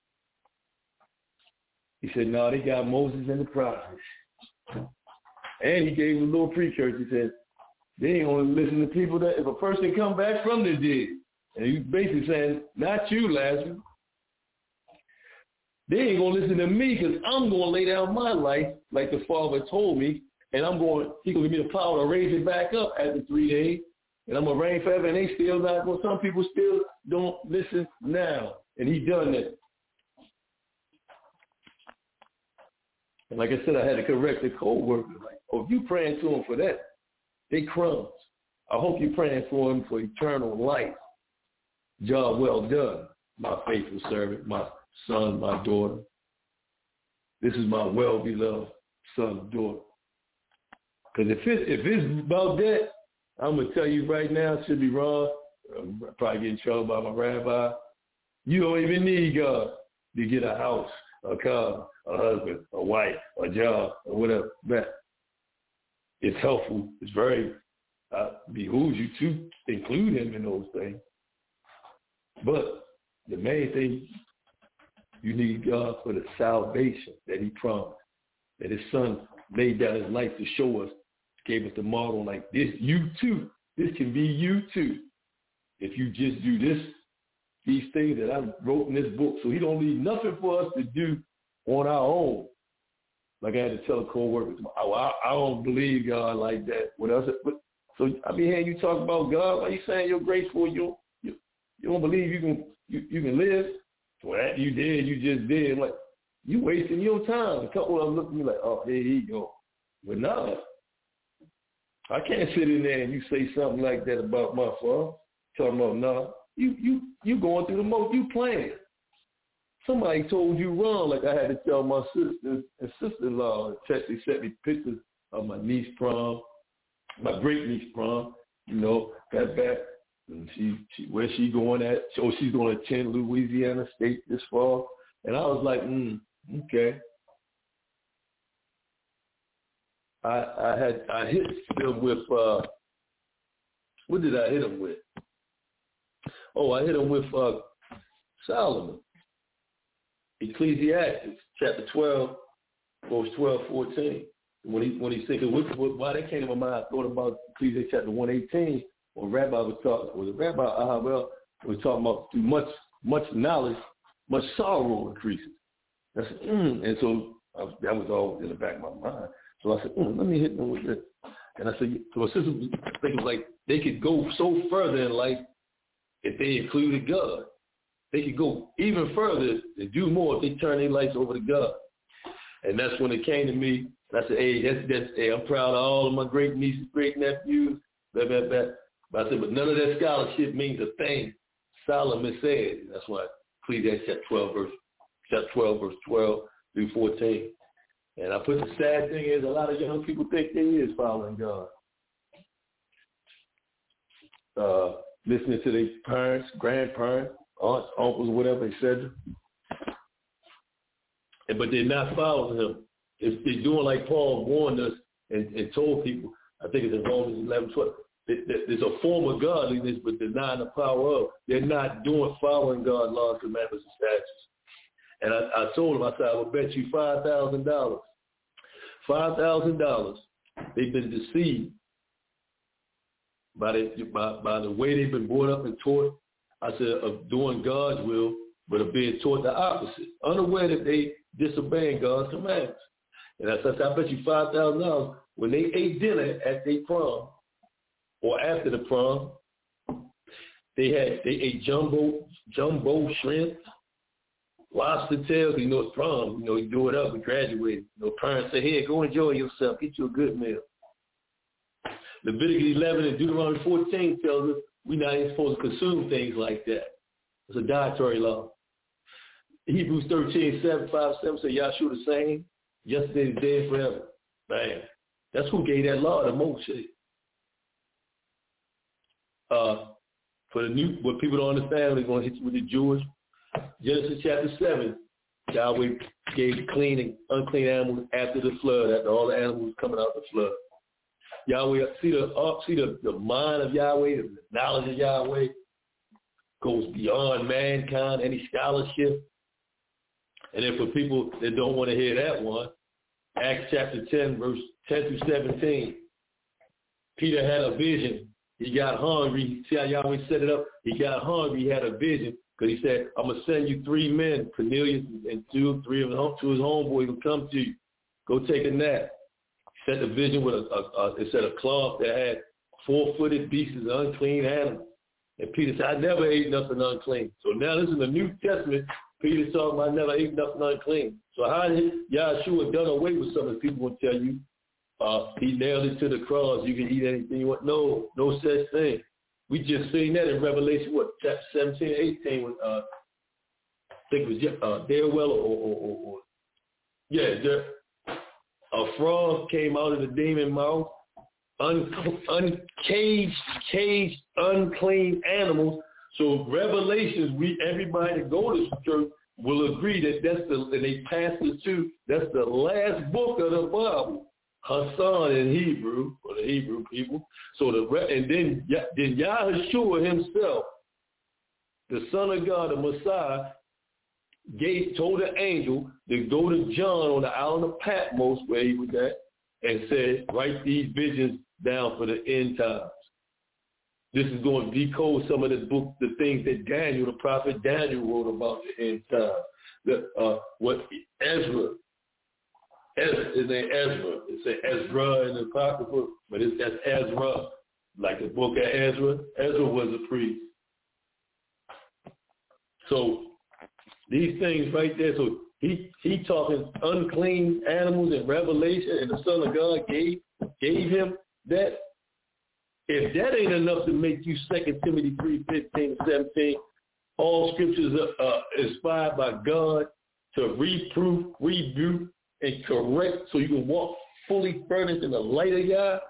He said, no, they got Moses and the prophets. And he gave a little precursor. He said, they ain't gonna listen to people that, if a person come back from the dead And he's basically saying, not you, Lazarus. They ain't going to listen to me because I'm going to lay down my life like the Father told me, and he's going to give me the power to raise it back up after 3 days, and I'm going to reign forever, and they still not going. Some people still don't listen now, and he done that. And like I said, I had to correct the co-worker. Like, oh, if you praying to him for that, they crumbs. I hope you're praying for him for eternal life. Job well done, my faithful servant, my son, my daughter. This is my well-beloved son, daughter. Because if it's about that, I'm going to tell you right now, it should be wrong. I'll probably get in trouble by my rabbi. You don't even need God to get a house, a car, a husband, a wife, a job, or whatever. But it's helpful. It's very behooves you to include him in those things. But the main thing, you need God for the salvation that he promised, that his son laid down his life to show us, gave us the model like this. You too. This can be you too. If you just do these things that I wrote in this book. So he don't leave nothing for us to do on our own. Like I had to tell a co-worker, I don't believe God like that. What else? So I be hearing you talk about God. Why you saying you're grateful? You don't believe you can live? Well, after you did, you just did. I'm like, you wasting your time. A couple of them look at me like, oh, here you go. But no, I can't sit in there and you say something like that about my father. Talking about, no, you going through the most, you playing. Somebody told you wrong, like I had to tell my sisters and sister-in-law. They sent me pictures of my niece prom, my great niece prom, got back. And she where she going at? Oh, she's going to attend Louisiana State this fall. And I was like, okay. I hit them with, what did I hit them with? Oh, I hit them with Solomon. Ecclesiastes, chapter 12, verse 12, 14. When he said, why that came to my mind, I thought about Ecclesiastes chapter 118, when Rabbi was talking, was talking about through much knowledge, much sorrow increases. I said, and so that was all in the back of my mind. So I said, let me hit them with this. And I said, so my sister was thinking like they could go so further in life if they included God. They could go even further and do more if they turn their lives over to God. And that's when it came to me. And I said, hey, I'm proud of all of my great nieces, great nephews, blah, blah, blah. But I said, but none of that scholarship means a thing. Solomon said. That's why Ecclesiastes chapter 12, verse 12 through 14. And I put the sad thing is a lot of young people think they is following God. Listening to their parents, grandparents, aunts, uncles, whatever, etc. But they're not following him. They're doing like Paul warned us and told people, I think it's in Romans 11, 12, there's a form of godliness, but denying the power of. They're not following God's laws, commandments, and statutes. And I told them, I said, I will bet you $5,000. $5,000. They've been deceived by the way they've been brought up and taught. I said, of doing God's will, but of being taught the opposite, unaware that they disobeying God's commands. And I said, I bet you $5,000 when they ate dinner at their prom or after the prom, they ate jumbo shrimp, lobster tails. It's prom. You do it up. We graduated. Parents say, "Here, go enjoy yourself. Get you a good meal." Leviticus 11 and Deuteronomy 14 tells us we're not even supposed to consume things like that. It's a dietary law. Hebrews 13, 7, 5, 7 say, Yahshua the same, yesterday, today, and forever. Man, that's who gave that law to Moshe. For what people don't understand, they're going to hit you with the Jewish. Genesis chapter 7, Yahweh gave clean and unclean animals after the flood, after all the animals coming out the flood. Yahweh, see the mind of Yahweh, the knowledge of Yahweh goes beyond mankind, any scholarship. And then for people that don't want to hear that one, Acts chapter 10, verse 10 through 17, Peter had a vision he got hungry. See how Yahweh set it up? He got hungry. He had a vision because he said, I'm going to send you 3 men, Cornelius and 2 of his homeboys will come to you. Go take a nap. He set the vision with a cloth that had 4-footed beasts, unclean animals. And Peter said, I never ate nothing unclean. So now this is the New Testament. Peter's talking about never ate nothing unclean. So how did Yahshua done away with something? People will tell you he nailed it to the cross. You can eat anything you want. No such thing. We just seen that in Revelation, chapter 17, 18, when I think it was Darewell a frog came out of the demon mouth, caged, unclean animals. So Revelations, everybody that go to church will agree that and they pass it too, that's the last book of the Bible. Hassan in Hebrew, for the Hebrew people. So then Yahushua himself, the Son of God, the Messiah, told the angel to go to John on the island of Patmos, where he was at, and said, write these visions down for the end times. This is going to decode some of the things that the prophet Daniel wrote about the end times. What Ezra. His name Ezra. It says Ezra in the Apocrypha, but that's Ezra, like the book of Ezra. Ezra was a priest. So these things right there. So he talking unclean animals in Revelation, and the Son of God gave him that. If that ain't enough to make you 2 Timothy 3:15-17, all scriptures are inspired by God to reproof, rebuke, and correct, so you can walk fully furnished in the light of God.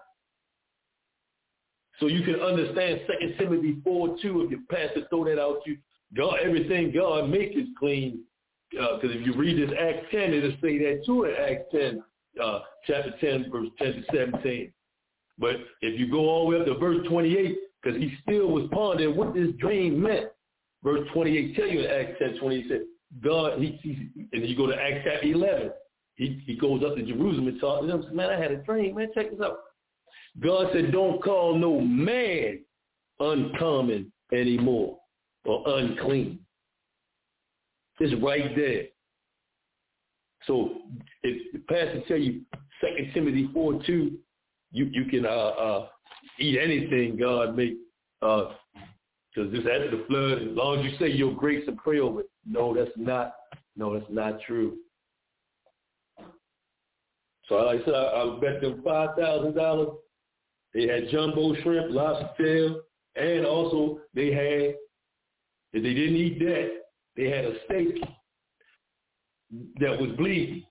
So you can understand 2 Timothy 4:2. If your pastor throw that out to you, God, everything God makes is clean. Because if you read this Acts 10, it'll say that too in Acts 10, chapter 10, verse 10-17. But if you go all the way up to verse 28, because he still was pondering what this dream meant. Verse 28 tell you in Acts 10:20, he said, God, and you go to Acts chapter 11. He goes up to Jerusalem and talks to them. Says, man, I had a dream. Man, check this out. God said, don't call no man uncommon anymore or unclean. It's right there. So if the pastor tell you 2 Timothy 4:2, you can eat anything God make, because this after the flood, as long as you say your grace and pray over it. No, that's not true. So like I said, I bet them $5,000. They had jumbo shrimp, lobster tail, and also they had, if they didn't eat that, they had a steak that was bleeding.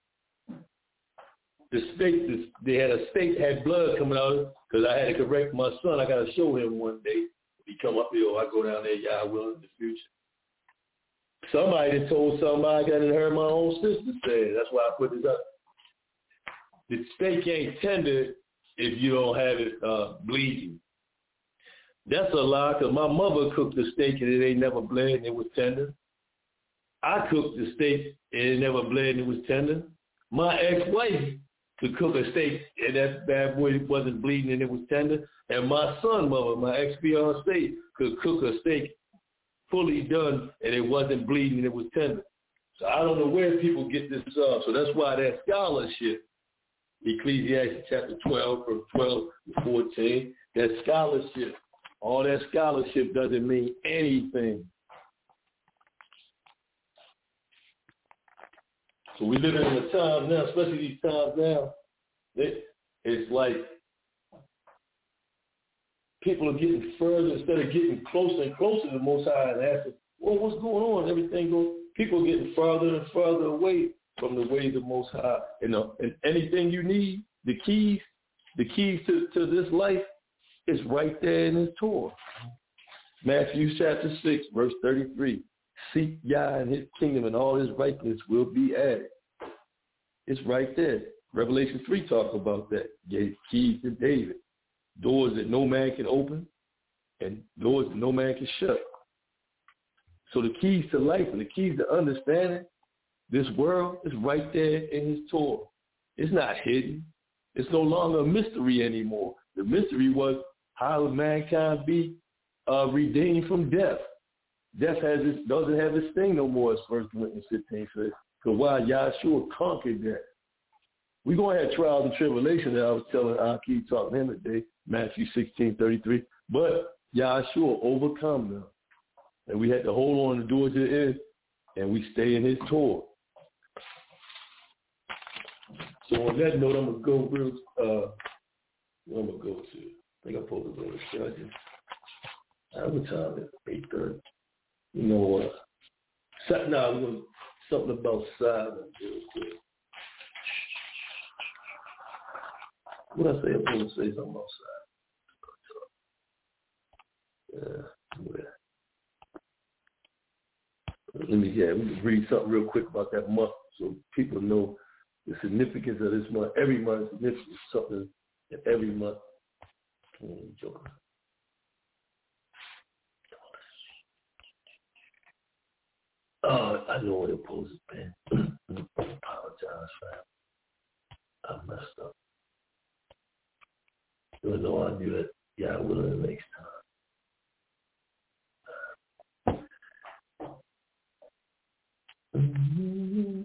They had a steak, had blood coming out, because I had to correct my son. I got to show him one day. He come up here, or I go down there, Yah willing, in the future. Somebody told somebody, I didn't heard my own sister say. That's why I put this up. The steak ain't tender if you don't have it bleeding. That's a lie, because my mother cooked the steak and it ain't never bled and it was tender. I cooked the steak and it never bled and it was tender. My ex-wife could cook a steak and that bad boy wasn't bleeding and it was tender. And my son mother, my ex-fiancée, could cook a steak fully done and it wasn't bleeding and it was tender. So I don't know where people get this up. So that's why that scholarship, Ecclesiastes chapter 12, from 12-14, that scholarship, all that scholarship doesn't mean anything. So we live in a time now, especially these times now, it's like people are getting further instead of getting closer and closer to the Most High and asking, well, what's going on? People are getting farther and farther away from the ways of Most High. And anything you need, the keys to this life is right there in his Torah. Matthew chapter 6, verse 33. Seek Yah and his kingdom, and all his righteousness will be added. It's right there. Revelation 3 talks about that. Gave keys to David. Doors that no man can open and doors that no man can shut. So the keys to life and the keys to understanding this world is right there in his Torah. It's not hidden. It's no longer a mystery anymore. The mystery was, how would mankind be redeemed from death? Death doesn't have its sting no more, as 1 Corinthians 15 says. So why Yahshua conquered that? We're going to have trials and tribulation that I was telling Aki, talking to him today, Matthew 16:33. But Yahshua overcome them. And we had to hold on the door to the end, and we stay in his Torah. So on that note, I'm going to go real, I'm going to go to, I think I'm supposed to go to study. I have a time at 8:30. You know what? We're going to, something about silence real quick. What I say? I'm going to say something about silence. Let me read something real quick about that month so people know the significance of this month. Every month is significant, something in every month. I know what it poses, man. I apologize for that. I messed up. Even though I knew that, yeah, I will in the next time.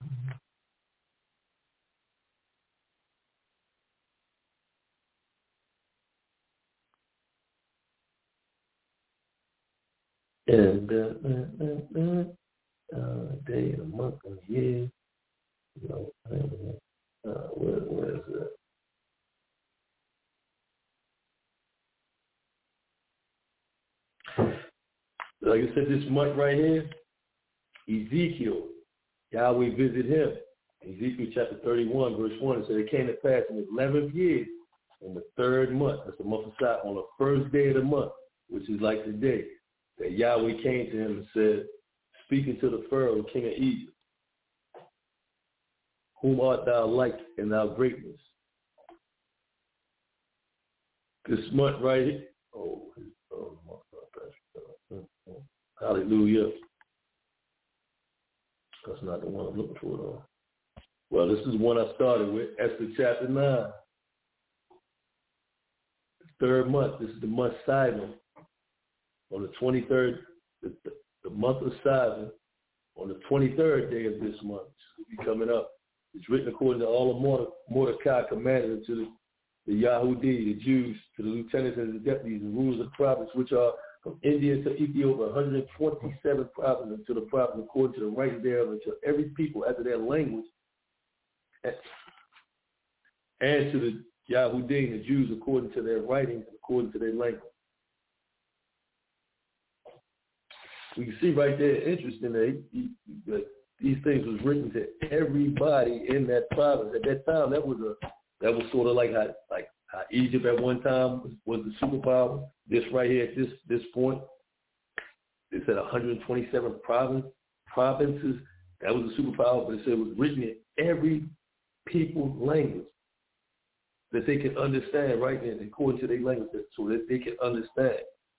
And day, a month, a year. You know, where is it? Like I said, this month right here, Ezekiel, Yahweh visited him. Ezekiel chapter 31, verse 1, it said, it came to pass in the 11th year, in the 3rd month, that's the month of Sat, on the 1st day of the month, which is like today, that Yahweh came to him and said, speaking to the Pharaoh, king of Egypt, whom art thou like in thy greatness? This month right here, hallelujah. That's not the one I'm looking for, though. Well, this is one I started with, Esther chapter 9. 3rd month, this is the month Sivan. On the 23rd, the month of Sivan, on the 23rd day of this month, which will be coming up. It's written according to all of Mordecai commanded to the Yahudi, the Jews, to the lieutenants and the deputies, and rulers of the province, which are from India to Ethiopia, 127 provinces, to the province according to the right thereof, and to every people after their language, and to the Yahudi, the Jews, according to their writings, according to their language. We can see right there, interesting, that these things was written to everybody in that province. At that time, that was sort of like how Egypt at one time was the superpower. This right here at this point, they said 127 provinces. That was a superpower, but it said it was written in every people's language that they could understand, right? And according to their language, so that they could understand.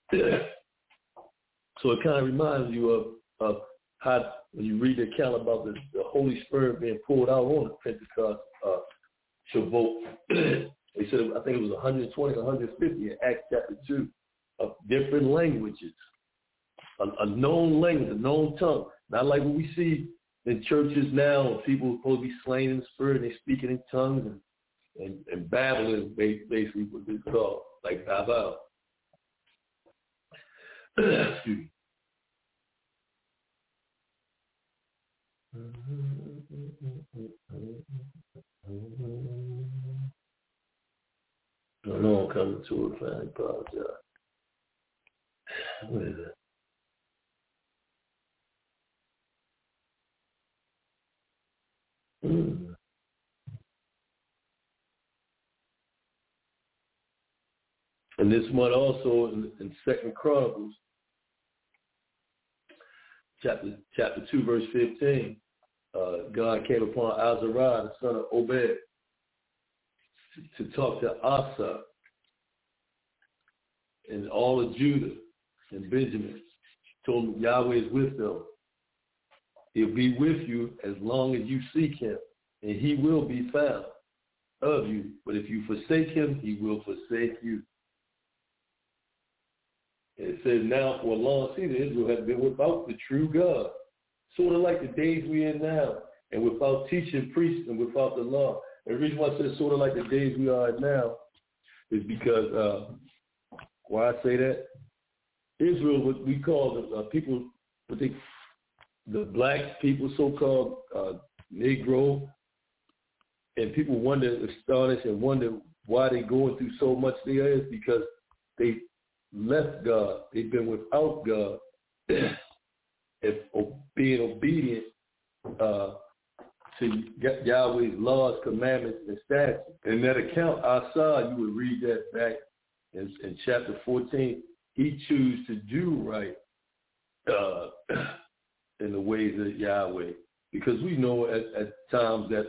So it kind of reminds you of how, when you read the account about the Holy Spirit being poured out on the Pentecost Shavuot, they said, I think it was 120, 150 in Acts chapter 2, of different languages, a known language, a known tongue. Not like what we see in churches now, people are supposed to be slain in the spirit and they're speaking in tongues and babbling, basically what they call, like Babel. Excuse me. I know I'm coming to it, man. I apologize. What is it? And this month also in 2 Chronicles, chapter 2, verse 15, God came upon Azariah, the son of Obed, to talk to Asa and all of Judah and Benjamin. Told him Yahweh is with them. He'll be with you as long as you seek him, and he will be found of you. But if you forsake him, he will forsake you. It says, now for a long season, Israel has been without the true God. Sort of like the days we're in now, and without teaching priests and without the law. And the reason why I said sort of like the days we are in now is because, why I say that? Israel, what we call the people, the black people, so-called Negro, and people wonder, astonish and wonder why they're going through so much there is because they left God. They've been without God and being obedient to Yahweh's laws, commandments, and statutes. In that account I saw, you would read that back in chapter 14. He chose to do right in the ways of Yahweh. Because we know at times that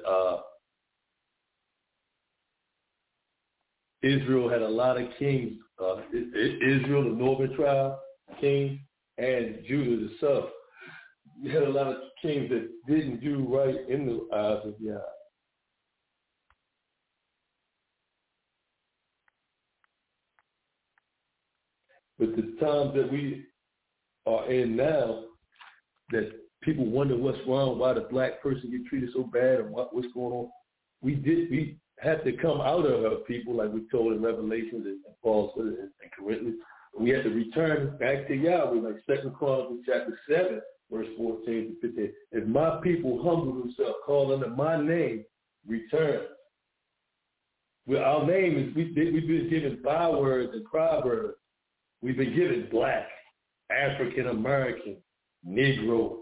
Israel had a lot of kings. Israel, the northern tribe, kings, and Judah, the south. You had a lot of kings that didn't do right in the eyes of Yah. But the times that we are in now, that people wonder what's wrong, why the black person get treated so bad, and what's going on. We had to come out of our people, like we told in Revelations and Paul said in Corinthians. We had to return back to Yahweh, like 2 Chronicles chapter 7, verse 14 to 15. If my people humble themselves, call under my name, return. Well, our name is, we've been given bywords and proverbs. We've been given black, African American, Negro.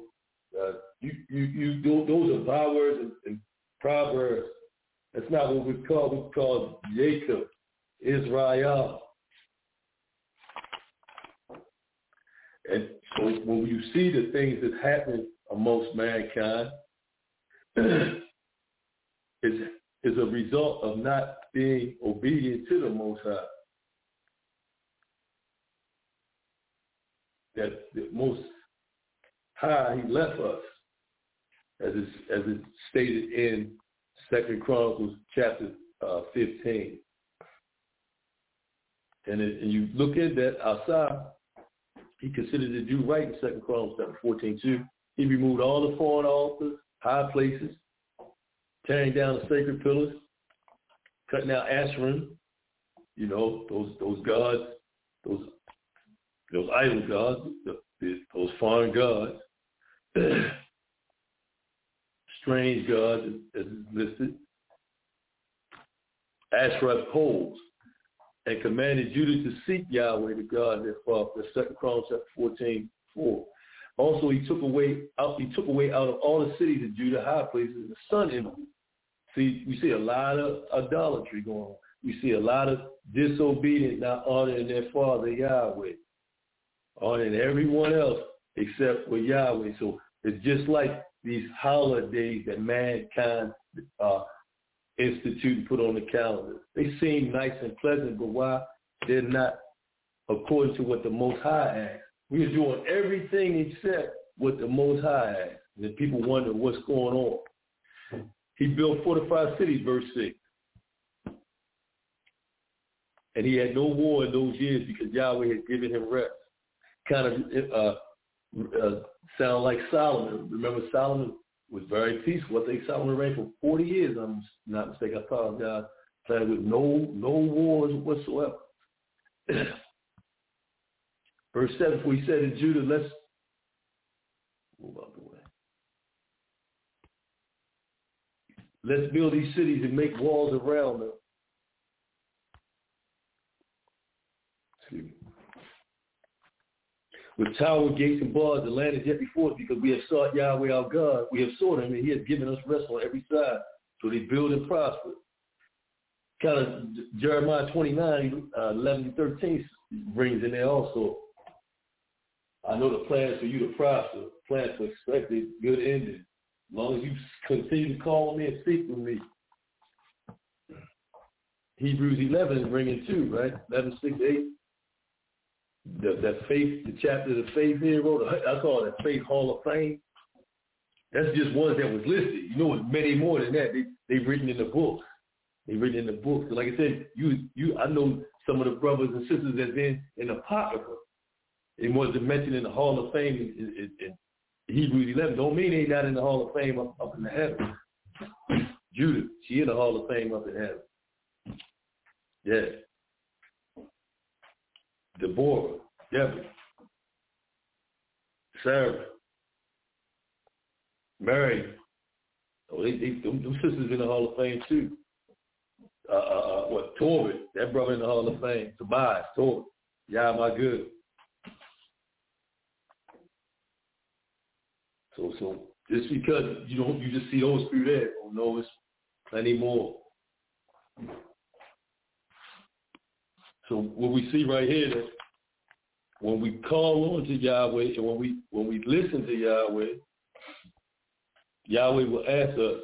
Those are bywords and proverbs. That's not what we call Jacob, Israel. And so when you see the things that happen amongst mankind, is a result of not being obedient to the Most High. That the Most High, He left us, as it stated in 2 Chronicles chapter 15. And you look at that outside, He considered to do right in 2 Chronicles chapter 14 too. He removed all the foreign altars, high places, tearing down the sacred pillars, cutting out Asherim, those gods, those idol gods, those foreign gods, strange gods as listed, Asherah poles, and commanded Judah to seek Yahweh, the God of their father. That's 2 Chronicles chapter 14:4. Also, he took away out of all the cities of Judah high places the sun image. See, we see a lot of idolatry going on. We see a lot of disobedience, not honoring their father Yahweh, honoring everyone else except for Yahweh. So it's just like these holidays that mankind institute and put on the calendar. They seem nice and pleasant, but why? They're not according to what the Most High asks. We are doing everything except what the Most High asks. And then people wonder what's going on. He built fortified cities, verse 6. And he had no war in those years because Yahweh had given him rest. Kind of sound like Solomon. Remember, Solomon was very peaceful. I think Solomon reigned for 40 years, I'm not mistaken. I apologize. Playing with no wars whatsoever. Verse 7, for he said to Judah, let's move out the way. Let's build these cities and make walls around them. Excuse me. With tower gates and bars, the land is yet before us because we have sought Yahweh our God. We have sought him, and he has given us rest on every side. So they build and prosper. Kind of Jeremiah 29, 11 to 13 brings in there also. I know the plans for you to prosper, plans to expect a good ending. As long as you continue to call me and speak with me. Hebrews 11 is bringing too, right? 11, 6, 8. That faith, the chapter of the faith hero, I call it Faith Hall of Fame. That's just one that was listed. You know, it's many more than that. They've written in the books. They've written in the books. Like I said, I know some of the brothers and sisters that's in Apocrypha. It wasn't mentioned in the Hall of Fame in Hebrews 11. Don't mean they're not in the Hall of Fame up in the heaven. Judith, she in the Hall of Fame up in heaven. Yeah. Deborah, Deborah, Sarah, Mary. Oh, them sisters in the Hall of Fame too. Tobit, that brother in the Hall of Fame. Tobias, Tobit. Yeah, my good. So just because you just see those three there, don't know it's plenty more. So what we see right here that when we call on to Yahweh and when we listen to Yahweh, Yahweh will ask us.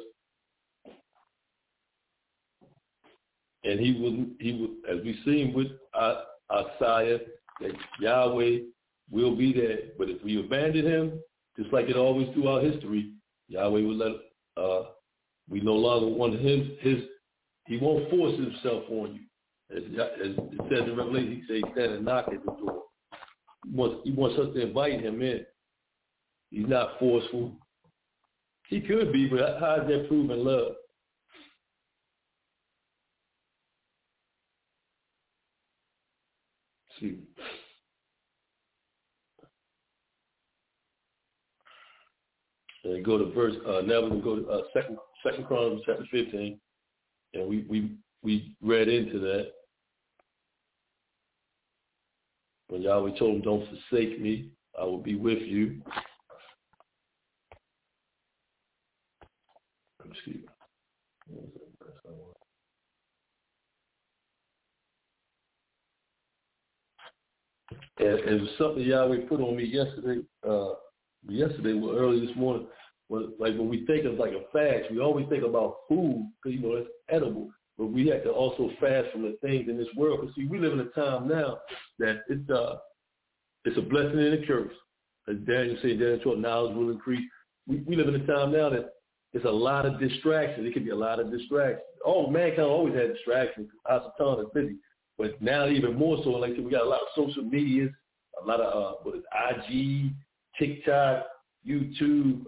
And he will, as we seen with Isaiah, that Yahweh will be there. But if we abandon him, just like it always throughout history, Yahweh will let we no longer want him. He won't force himself on you. As it says in Revelation, he says he's standing and knock at the door. He wants us to invite him in. He's not forceful. He could be, but how is that proven love? See. And go to verse. Now we're gonna go to Second Chronicles chapter 15, and we read into that when Yahweh told him, "Don't forsake me; I will be with you." Excuse me. And it was something Yahweh put on me yesterday. Early this morning. When we think of like a fast, we always think about food because it's edible. But we have to also fast from the things in this world. Because see, we live in a time now that it's a blessing and a curse. As Daniel said, Daniel 12, knowledge will increase. We live in a time now that it's a lot of distractions. It can be a lot of distractions. Oh, mankind always had distractions. Hasatan is busy. But now even more so, like we got a lot of social medias, a lot of IG, TikTok, YouTube,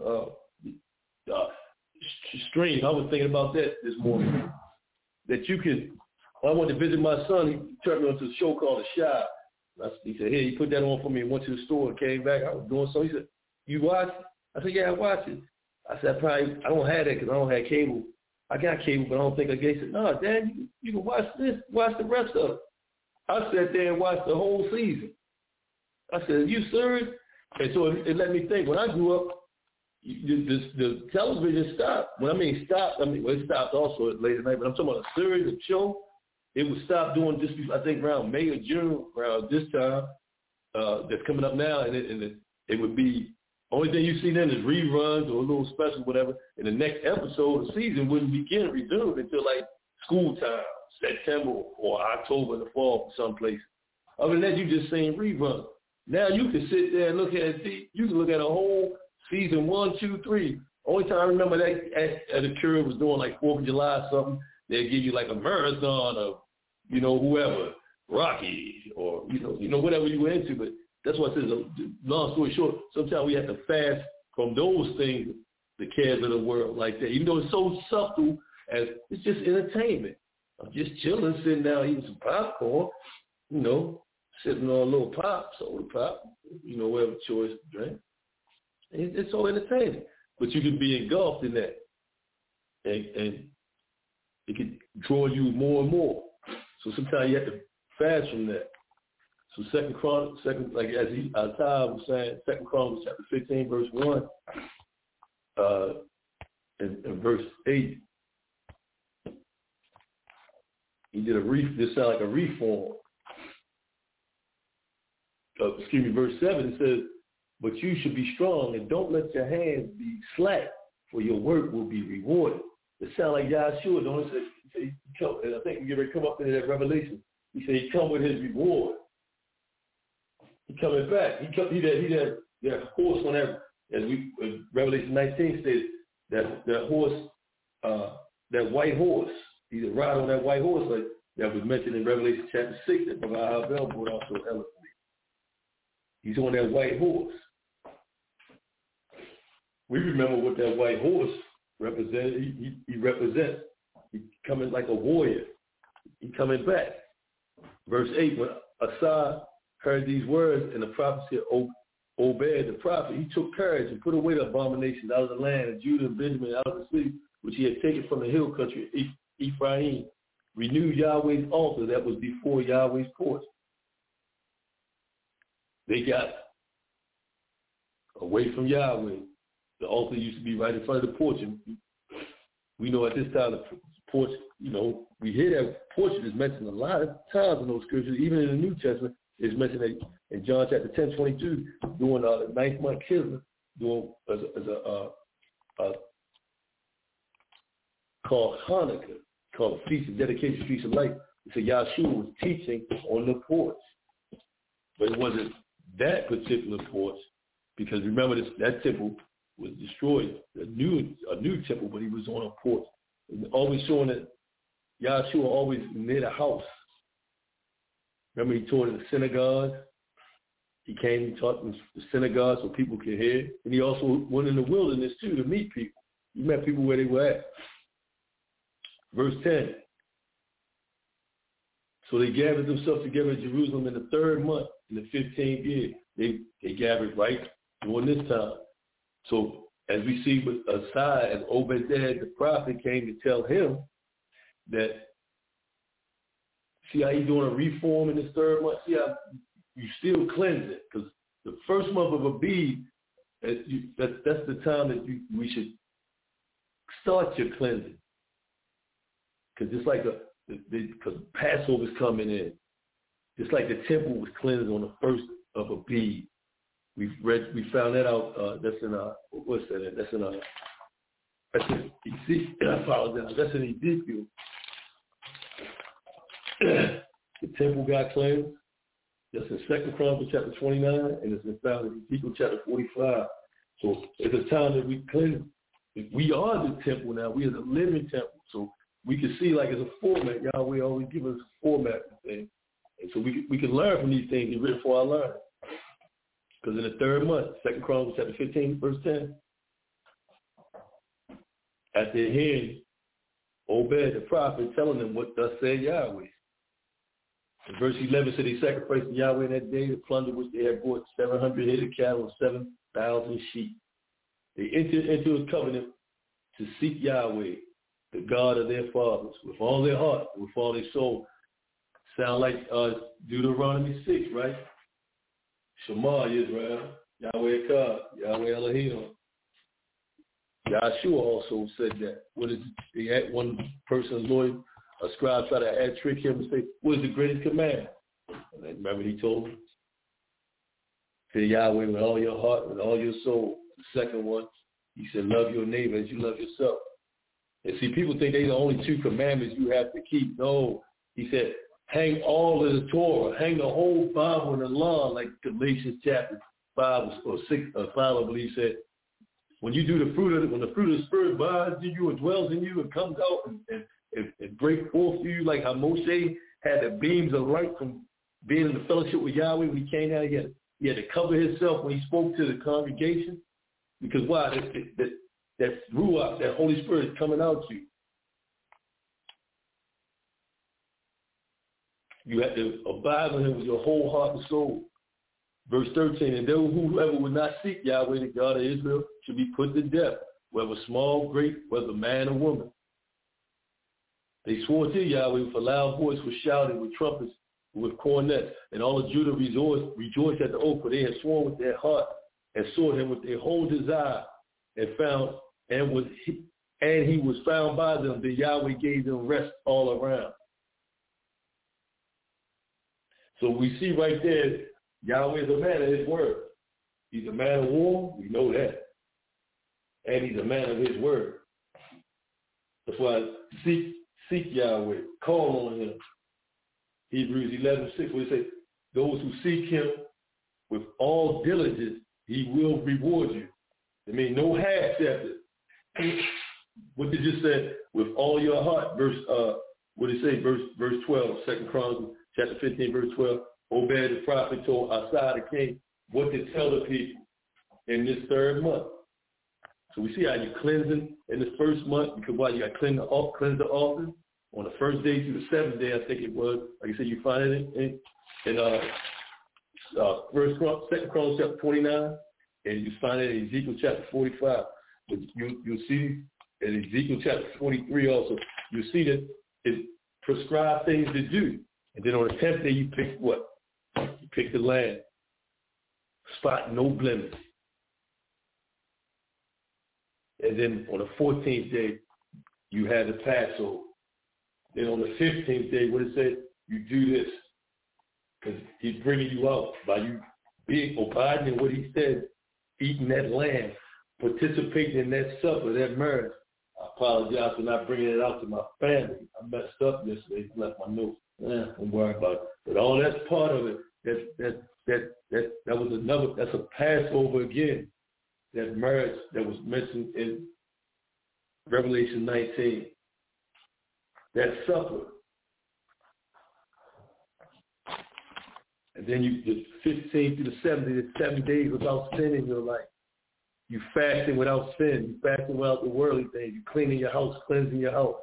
stream. I was thinking about that this morning. That you can. When I went to visit my son, he turned me on to a show called The Shop. He said, "Hey, he put that on for me." And went to the store and came back. I was doing so. He said, "You watch it?" I said, "Yeah, I watch it." I said, I don't have that because I don't have cable. I got cable, but I don't think I get it. He said, "No, Dad, you can watch this. Watch the rest of it." I sat there and watched the whole season. I said, "Are you serious?" And so it let me think. When I grew up, the television stopped. When I mean stopped, it stopped also late at night, but I'm talking about a series of show. It would stop doing just, I think, around May or June, around this time that's coming up now, and it would be, only thing you see then is reruns or a little special, whatever, and the next episode of the season wouldn't begin to resume until like school time, September or October in the fall for some places. Other than that, you just seen reruns. Now you can sit there and look at it. You can look at a whole season 1, 2, 3. Only time I remember that at the Curve was doing like 4th of July or something. They'd give you like a marathon of, whoever, Rocky or, whatever you were into. But that's what it says. Long story short, sometimes we have to fast from those things, the cares of the world like that. Even though it's so subtle as it's just entertainment. I'm just chilling, sitting down, eating some popcorn, sipping on a little soda pop, whatever choice to drink. It's so entertaining. But you can be engulfed in that. And it can draw you more and more. So sometimes you have to fast from that. So like as Isaiah was saying, 2 Chronicles chapter 15, verse 1, and verse 8, he did this sound like a reform. Verse 7, it says, "But you should be strong and don't let your hands be slack, for your work will be rewarded." It sounds like Yahshua, don't it? I think we get ready to come up into that Revelation. He said he come with his reward. He coming back. He that horse on that, as Revelation 19 says, that horse, that white horse. He would ride on that white horse like that was mentioned in Revelation chapter 6 that Brother Abel brought out so eloquently. He's on that white horse. We remember what that white horse represented. He represents. He coming like a warrior. He coming back. Verse 8, when Asa heard these words and the prophecy of Obed the prophet, he took courage and put away the abominations out of the land of Judah and Benjamin out of the city, which he had taken from the hill country of Ephraim, renewed Yahweh's altar that was before Yahweh's porch. They got away from Yahweh. The altar used to be right in front of the porch. And we know at this time the porch, we hear that porch is mentioned a lot of times in those scriptures, even in the New Testament. It's mentioned in John chapter 10:22, during the 9th month Kislev, doing as called Hanukkah, called a feast of dedication, feast of light. So Yahshua was teaching on the porch, but it wasn't that particular porch, because remember that temple was destroyed, a new temple, but he was on a porch, and always showing that Yahshua always near the house. Remember, he taught in the synagogue. He came, he taught in the synagogue so people could hear. And he also went in the wilderness, too, to meet people. He met people where they were at. Verse 10. So they gathered themselves together in Jerusalem in the 3rd month, in the 15th year. They gathered right during this time. So as we see with Asa, as Obed the prophet came to tell him that, see how he's doing a reform in this 3rd month? See how you still cleanse it? Because the first month of Abib, that's the time that we should start your cleansing. Because just like because Passover's coming in, just like the temple was cleansed on the 1st of Abib. We found that out. That's in what's that? That's in Ezekiel. I apologize. That's in Ezekiel. The temple got cleansed. That's in 2 Chronicles chapter 29, and it's been found in Ezekiel chapter 45. So it's a time that we cleanse. We are the temple now. We are the living temple. So we can see like as a format. Yahweh always give us a format for things. And so we can learn from these things. It's written for our learning. Because in the 3rd month, 2 Chronicles chapter 15, verse 10, after hearing Obed the prophet telling them what thus said Yahweh. In verse 11 said, they sacrificed to Yahweh in that day the plunder which they had brought, 700 head of cattle and 7,000 sheep. They entered into a covenant to seek Yahweh, the God of their fathers, with all their heart, with all their soul. Sound like Deuteronomy 6, right? Shema Yisrael, Yahweh Echad, Yahweh Elohim. Yahshua also said that. They had one person, lawyer, a scribe, try to trick him and say, what is the greatest command? And then remember he told him, fear Yahweh with all your heart, with all your soul. The second one, he said, love your neighbor as you love yourself. And see, people think they're the only 2 commandments you have to keep. No, he said, hang all of the Torah, hang the whole Bible and the law, like Galatians chapter 5 or 6, 5, I believe, said, when you do when the fruit of the Spirit abides in you and dwells in you and comes out and break forth to you, like how Moshe had the beams of light from being in the fellowship with Yahweh when he came out, he had to cover himself when he spoke to the congregation. Because why? That Ruach, that Holy Spirit is coming out to you. You have to abide with him with your whole heart and soul. Verse 13, and whoever would not seek Yahweh, the God of Israel, should be put to death, whether small, great, whether man or woman. They swore to Yahweh with a loud voice, with shouting, with trumpets, with cornets, and all of Judah rejoiced at the oath, for they had sworn with their heart and sought him with their whole desire, and he was found by them. That Yahweh gave them rest all around. So we see right there, Yahweh is a man of his word. He's a man of war, we know that. And he's a man of his word. That's why seek Yahweh, call on him. Hebrews 11:6, where he says, those who seek him with all diligence, he will reward you. I mean, no half stepping. What did you say? With all your heart. What did it say? Verse 12, 2 Chronicles chapter 15, verse 12. Obed the prophet told Asa the king, what to tell the people in this third month. So we see how you're cleansing in this first month, because while you got to cleanse the altar on the first day to the seventh day, I think it was. Like I said, you find it in Second Chronicles chapter 29, and you find it in Ezekiel chapter 45. But you'll see in Ezekiel chapter 43 also, you'll see that it prescribes things to do. And then on the 10th day, you pick what? You pick the lamb. Spot no blemish. And then on the 14th day, you have the Passover. Then on the 15th day, what it said, you do this. Because he's bringing you out by you being abiding in what he said, eating that lamb, participating in that supper, that marriage. I apologize for not bringing it out to my family. I messed up yesterday, left my notes. Don't worry about it. But all that's part of it. That was another. That's a Passover again. That marriage that was mentioned in Revelation 19. That supper. And then the 15th to the 70th, the 7 days without sin in your life. You fasting without sin. You fasting without the worldly things. You cleaning your house, cleansing your house.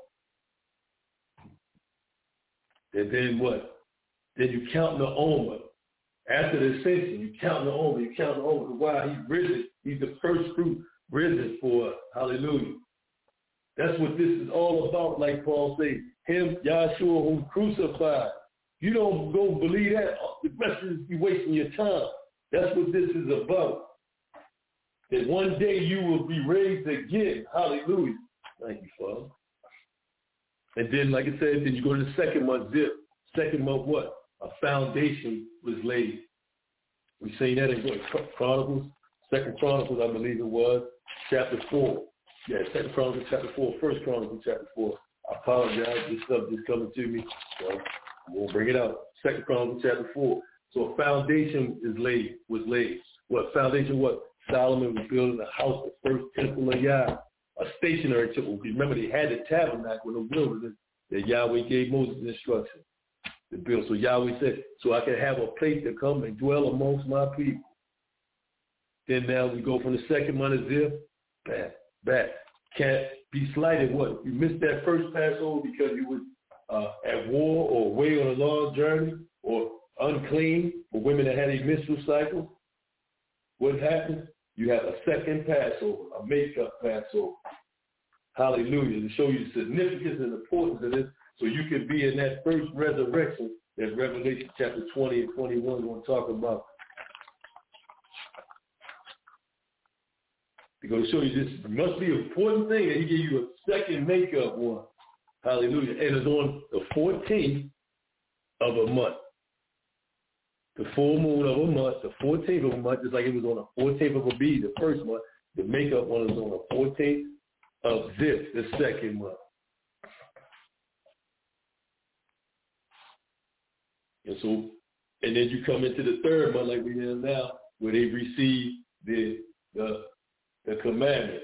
And then what? Then you count the Omer. After the ascension, you count the Omer. You count the Omer. Wow, he's risen. He's the first fruit risen for us. Hallelujah. That's what this is all about, like Paul says. Him, Yahshua, who crucified. You don't go believe that, the rest is you wasting your time. That's what this is about. That one day you will be raised again. Hallelujah. Thank you, Father. And then, like I said, then you go to the second month, zip. Second month what? A foundation was laid. We seen that in what? Chronicles? Second Chronicles, I believe it was, chapter 4. Yeah, Second Chronicles chapter 4, First Chronicles chapter 4. I apologize, this stuff is coming to me. So we'll bring it out. Second Chronicles chapter 4. So a foundation was laid. What foundation? What? Solomon was building the house, the first temple of Yah, a stationary temple. Remember, they had the tabernacle in the wilderness that Yahweh gave Moses instruction to build. So Yahweh said, so I can have a place to come and dwell amongst my people. Then now we go from the second month of Ziph, back. Can't be slighted. What? You missed that first Passover because you was at war or away on a long journey or unclean for women that had a menstrual cycle. What happens? You have a second Passover, a makeup Passover. Hallelujah. To show you the significance and importance of this so you can be in that first resurrection that Revelation chapter 20 and 21 is going to talk about. They're going to show you this must be an important thing that he gave you a second makeup one. Hallelujah. And it's on the 14th of a month. The full moon of a month, the 14th of a month, just like it was on the 14th of Abib, the first month. The makeup one is on the 14th of Ziph, the second month. And then you come into the third month like we are now, where they receive the commandments.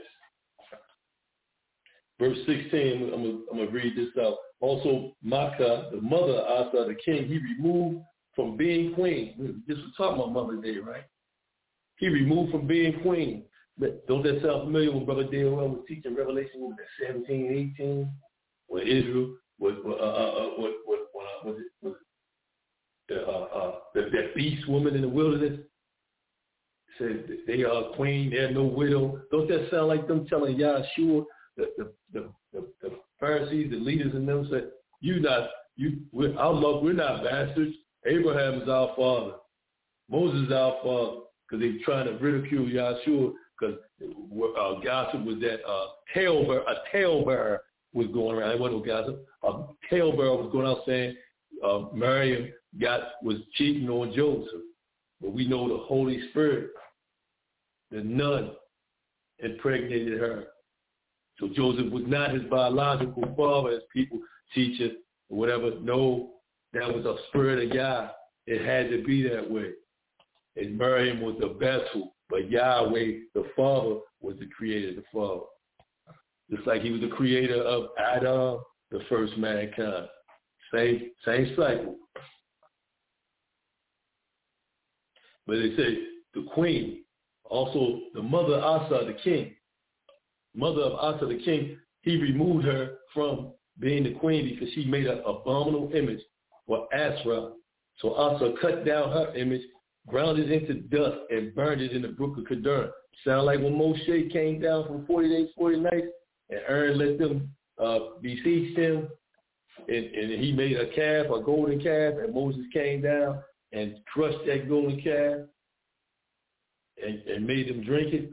Verse 16, I'm going to read this out. Also, Makkah, the mother of Asa, the king, he removed from being queen. This was talking about Mother's Day, right? He removed from being queen. But don't that sound familiar when Brother Dale was teaching Revelation, what was that, 17, 18? When Israel that beast woman in the wilderness said they are a queen, they're no widow. Don't that sound like them telling Yahshua, the Pharisees, the leaders in them said, we're not bastards. Abraham is our father. Moses is our father. Because they're trying to ridicule Yahshua because gossip was that a talebearer was going around. It wasn't no gossip. A talebearer was going out saying Miriam was cheating on Joseph. But we know the Holy Spirit, the nun, impregnated her. So Joseph was not his biological father, as people teach it or whatever. No, that was a spirit of Yah. It had to be that way. And Miriam was the vessel, but Yahweh, the Father, was the creator of the Father. Just like he was the creator of Adam, the first mankind. Same cycle. But they say the queen, also the mother of Asa, the king. Mother of Asa, the king, he removed her from being the queen because she made an abominable image for Asherah. So Asa cut down her image, ground it into dust, and burned it in the brook of Kidron. Sound like when Moshe came down from 40 days, 40 nights, and Aaron let them besiege him, and he made a calf, a golden calf, and Moses came down and crushed that golden calf and made them drink it.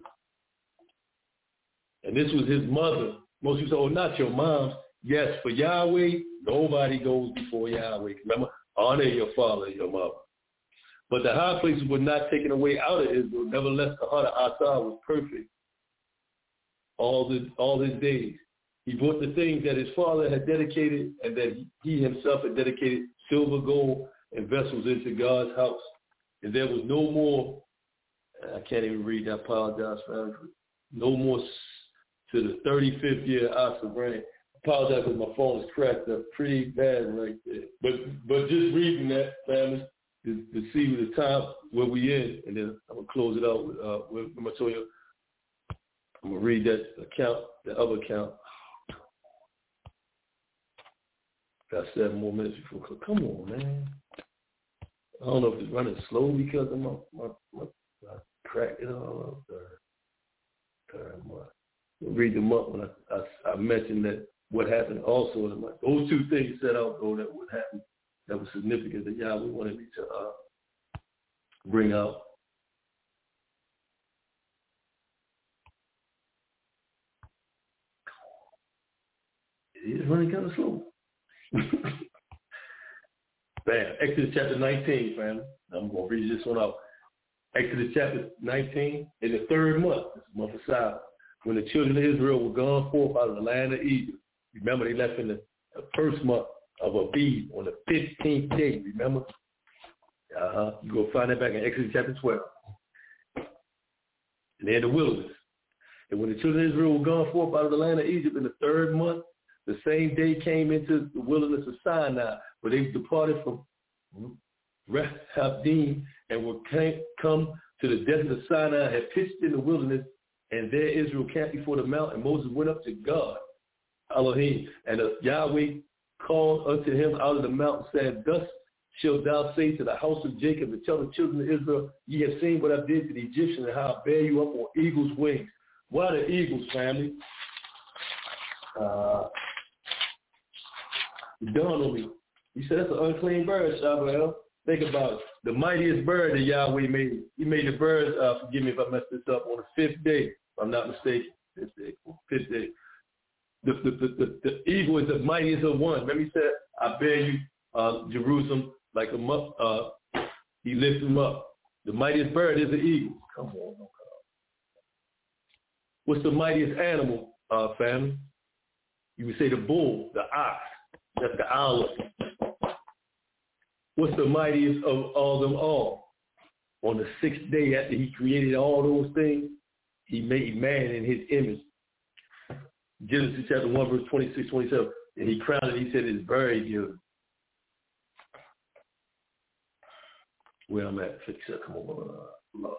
And this was his mother. Most people say, oh, not your mom's. Yes, for Yahweh, nobody goes before Yahweh. Remember, honor your father and your mother. But the high places were not taken away out of Israel. Nevertheless, the heart of Asa was perfect all his days. He brought the things that his father had dedicated and that he himself had dedicated, silver, gold, and vessels into God's house. And there was no more, I can't even read, I apologize for that. No more to the 35th year of Asa reign. I apologize because my phone is cracked up pretty bad right there. But just reading that, family, to see the time where we in, and then I'm going to close it out with I'm going to tell you, I'm going to read that account, the other account. Got 7 more minutes before. Come on, man. I don't know if it's running slow because of my crack it all up. Read them up when I mentioned that what happened also. Those 2 things set out though that would happen that was significant that Yahweh wanted me to bring out. It is running kind of slow. Bam. Exodus chapter 19, family. I'm going to read this one out. Exodus chapter 19, in the 3rd month, this month of Sabbath, when the children of Israel were gone forth out of the land of Egypt. Remember, they left in the 1st month of Abib on the 15th day, remember? You go find that back in Exodus chapter 12. And they're in the wilderness. And when the children of Israel were gone forth out of the land of Egypt in the 3rd month, the same day came into the wilderness of Sinai, where they departed from Rephidim and were come to the desert of Sinai, had pitched in the wilderness, and there Israel camped before the mount, and Moses went up to God, Elohim, and Yahweh called unto him out of the mountain, saying, thus shalt thou say to the house of Jacob, and tell the children of Israel, ye have seen what I did to the Egyptians, and how I bear you up on eagle's wings. What are the eagles, family? It dawned on me. You said that's an unclean bird, Shabbat. Think about it. The mightiest bird that Yahweh made. He made the birds, forgive me if I messed this up, on the 5th day, if I'm not mistaken. 5th day. The eagle is the mightiest of one. Remember he said, I bear you, Jerusalem, like a he lifts him up. The mightiest bird is the eagle. Come on. What's the mightiest animal, family? You would say the bull, the ox. That's the owl. What's the mightiest of all them all? On the 6th day after he created all those things, he made man in his image. Genesis chapter 1, verse 26, 27. And he crowned it, he said, it's very good. Where I'm at, come on, lost.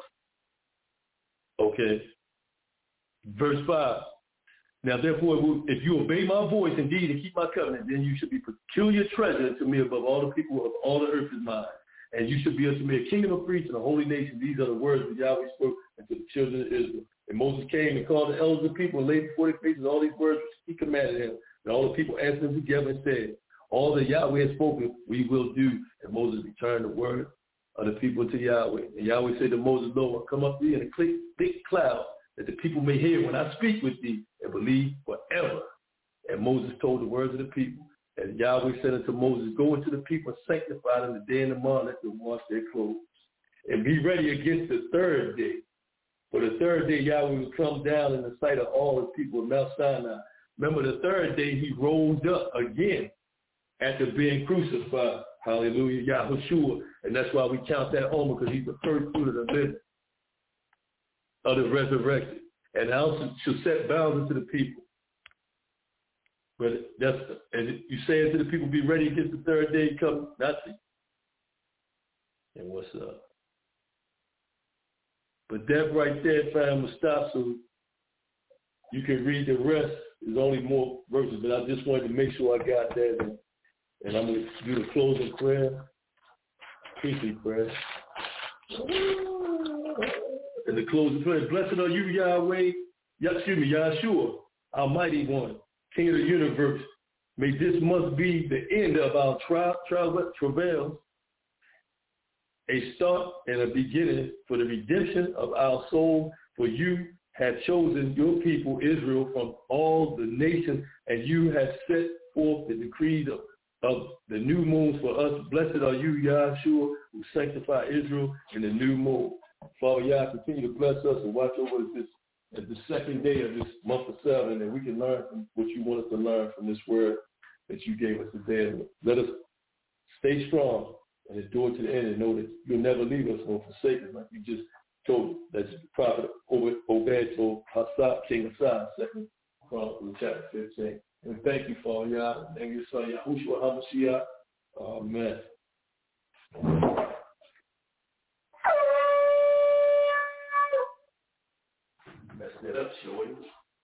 Okay. Verse 5. Now, therefore, if you obey my voice indeed and keep my covenant, then you should be peculiar treasure to me above all the people of all the earth is mine. And you should be unto me a kingdom of priests and a holy nation. These are the words that Yahweh spoke unto the children of Israel. And Moses came and called the elders of the people and laid before their faces all these words which he commanded him. And all the people answered him together and said, all that Yahweh has spoken, we will do. And Moses returned the word of the people to Yahweh. And Yahweh said to Moses, Lord, come up to thee in a thick cloud, that the people may hear when I speak with thee and believe forever. And Moses told the words of the people. And Yahweh said unto Moses, go into the people and sanctify them the day and the morning, let them wash their clothes. And be ready against the 3rd day. For the 3rd day Yahweh will come down in the sight of all the people of Mount Sinai. Remember, the 3rd day he rose up again after being crucified. Hallelujah, Yahushua. And that's why we count that homer, because he's the first fruit of the living, of the resurrected. And also shall set bounds unto the people. But and you say unto the people, be ready against the 3rd day come, not see. And what's up? But that right there, fam, will stop so you can read the rest. There's only more verses, but I just wanted to make sure I got that. And I'm going to do the closing prayer. Priestly prayer. And the closing prayer. Blessed are you, Yahweh, Yahshua, Almighty One, King of the universe. May this must be the end of our travails, a start and a beginning for the redemption of our soul, for you have chosen your people Israel from all the nations, and you have set forth the decrees of the new moons for us. Blessed are you, Yahshua, who sanctify Israel in the new moon. Father, Yah, continue to bless us and watch over this at the second day of this month of 7, and we can learn from what you want us to learn from this word that you gave us today. Let us stay strong and endure to the end and know that you'll never leave us nor forsake us, like you just told that the prophet Obed told King Hassan, 2 Chronicles chapter 15. And thank you, Father Yah, and your son Yahushua HaMashiach. Amen. Mess that up, shorty.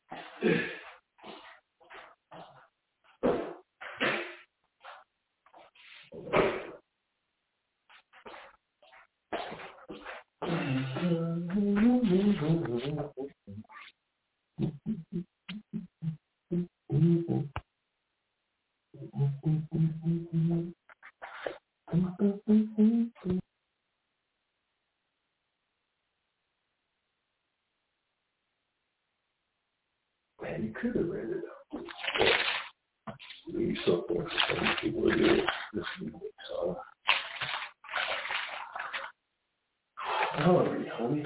Man, you could have read it out. Leave something for some people to do this evening, so. Hungry, homie.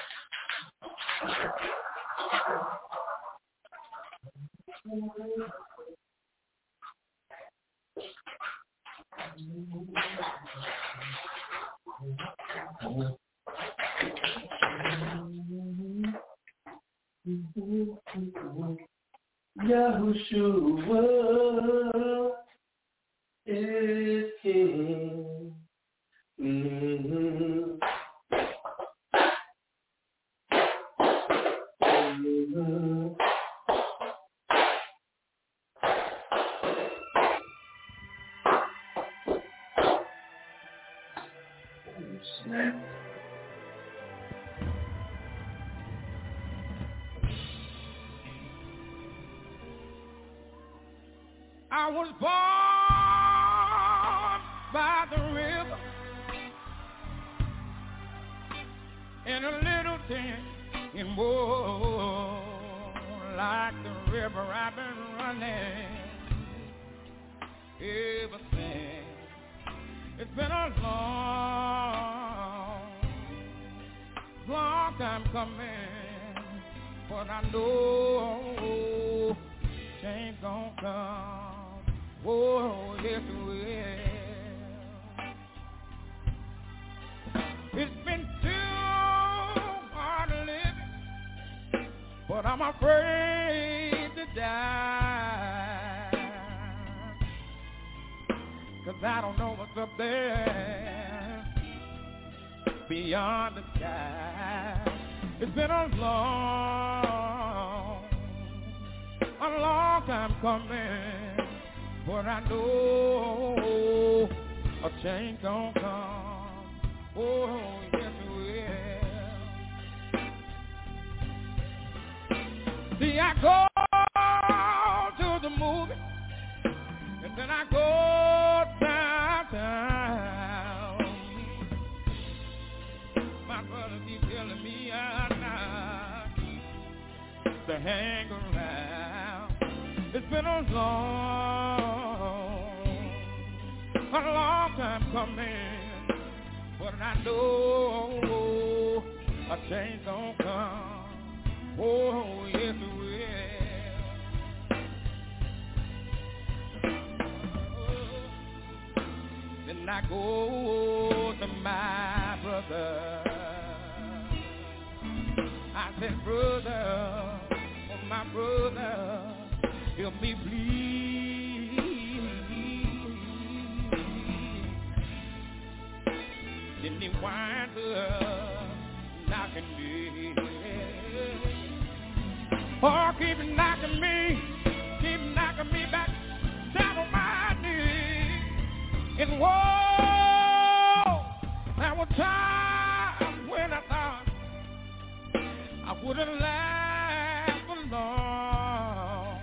Yahushua is King. Mm-hmm. Mm-hmm. Oh, snap. I was born by the river in a little tent in more like the river I've been running ever since. It's been a long time coming, but I know change gon' come. Oh, yes it will. It's been too hard living, but I'm afraid to die, 'cause I don't know what's up there beyond the sky. It's been a long time coming, but I know a change gon' come. Oh, yes it will. See, I go to the movie, and then I go downtown. My brother keep telling me I'm not to hang around. It's been a long time coming, but I know a change gon' come. Oh, yes it will. Then I go to my brother. I said, brother, oh my brother, help me please. Then he winds up knocking me. Oh, keep knocking me back down on my knees. And whoa, there were times when I thought I wouldn't last long,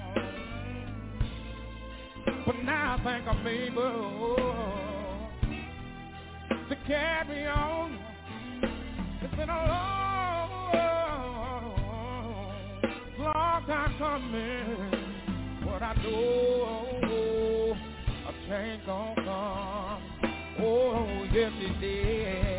but now I think I'm able to carry on. It's been a long time coming, but I know a change gon' come. Oh, yes it did.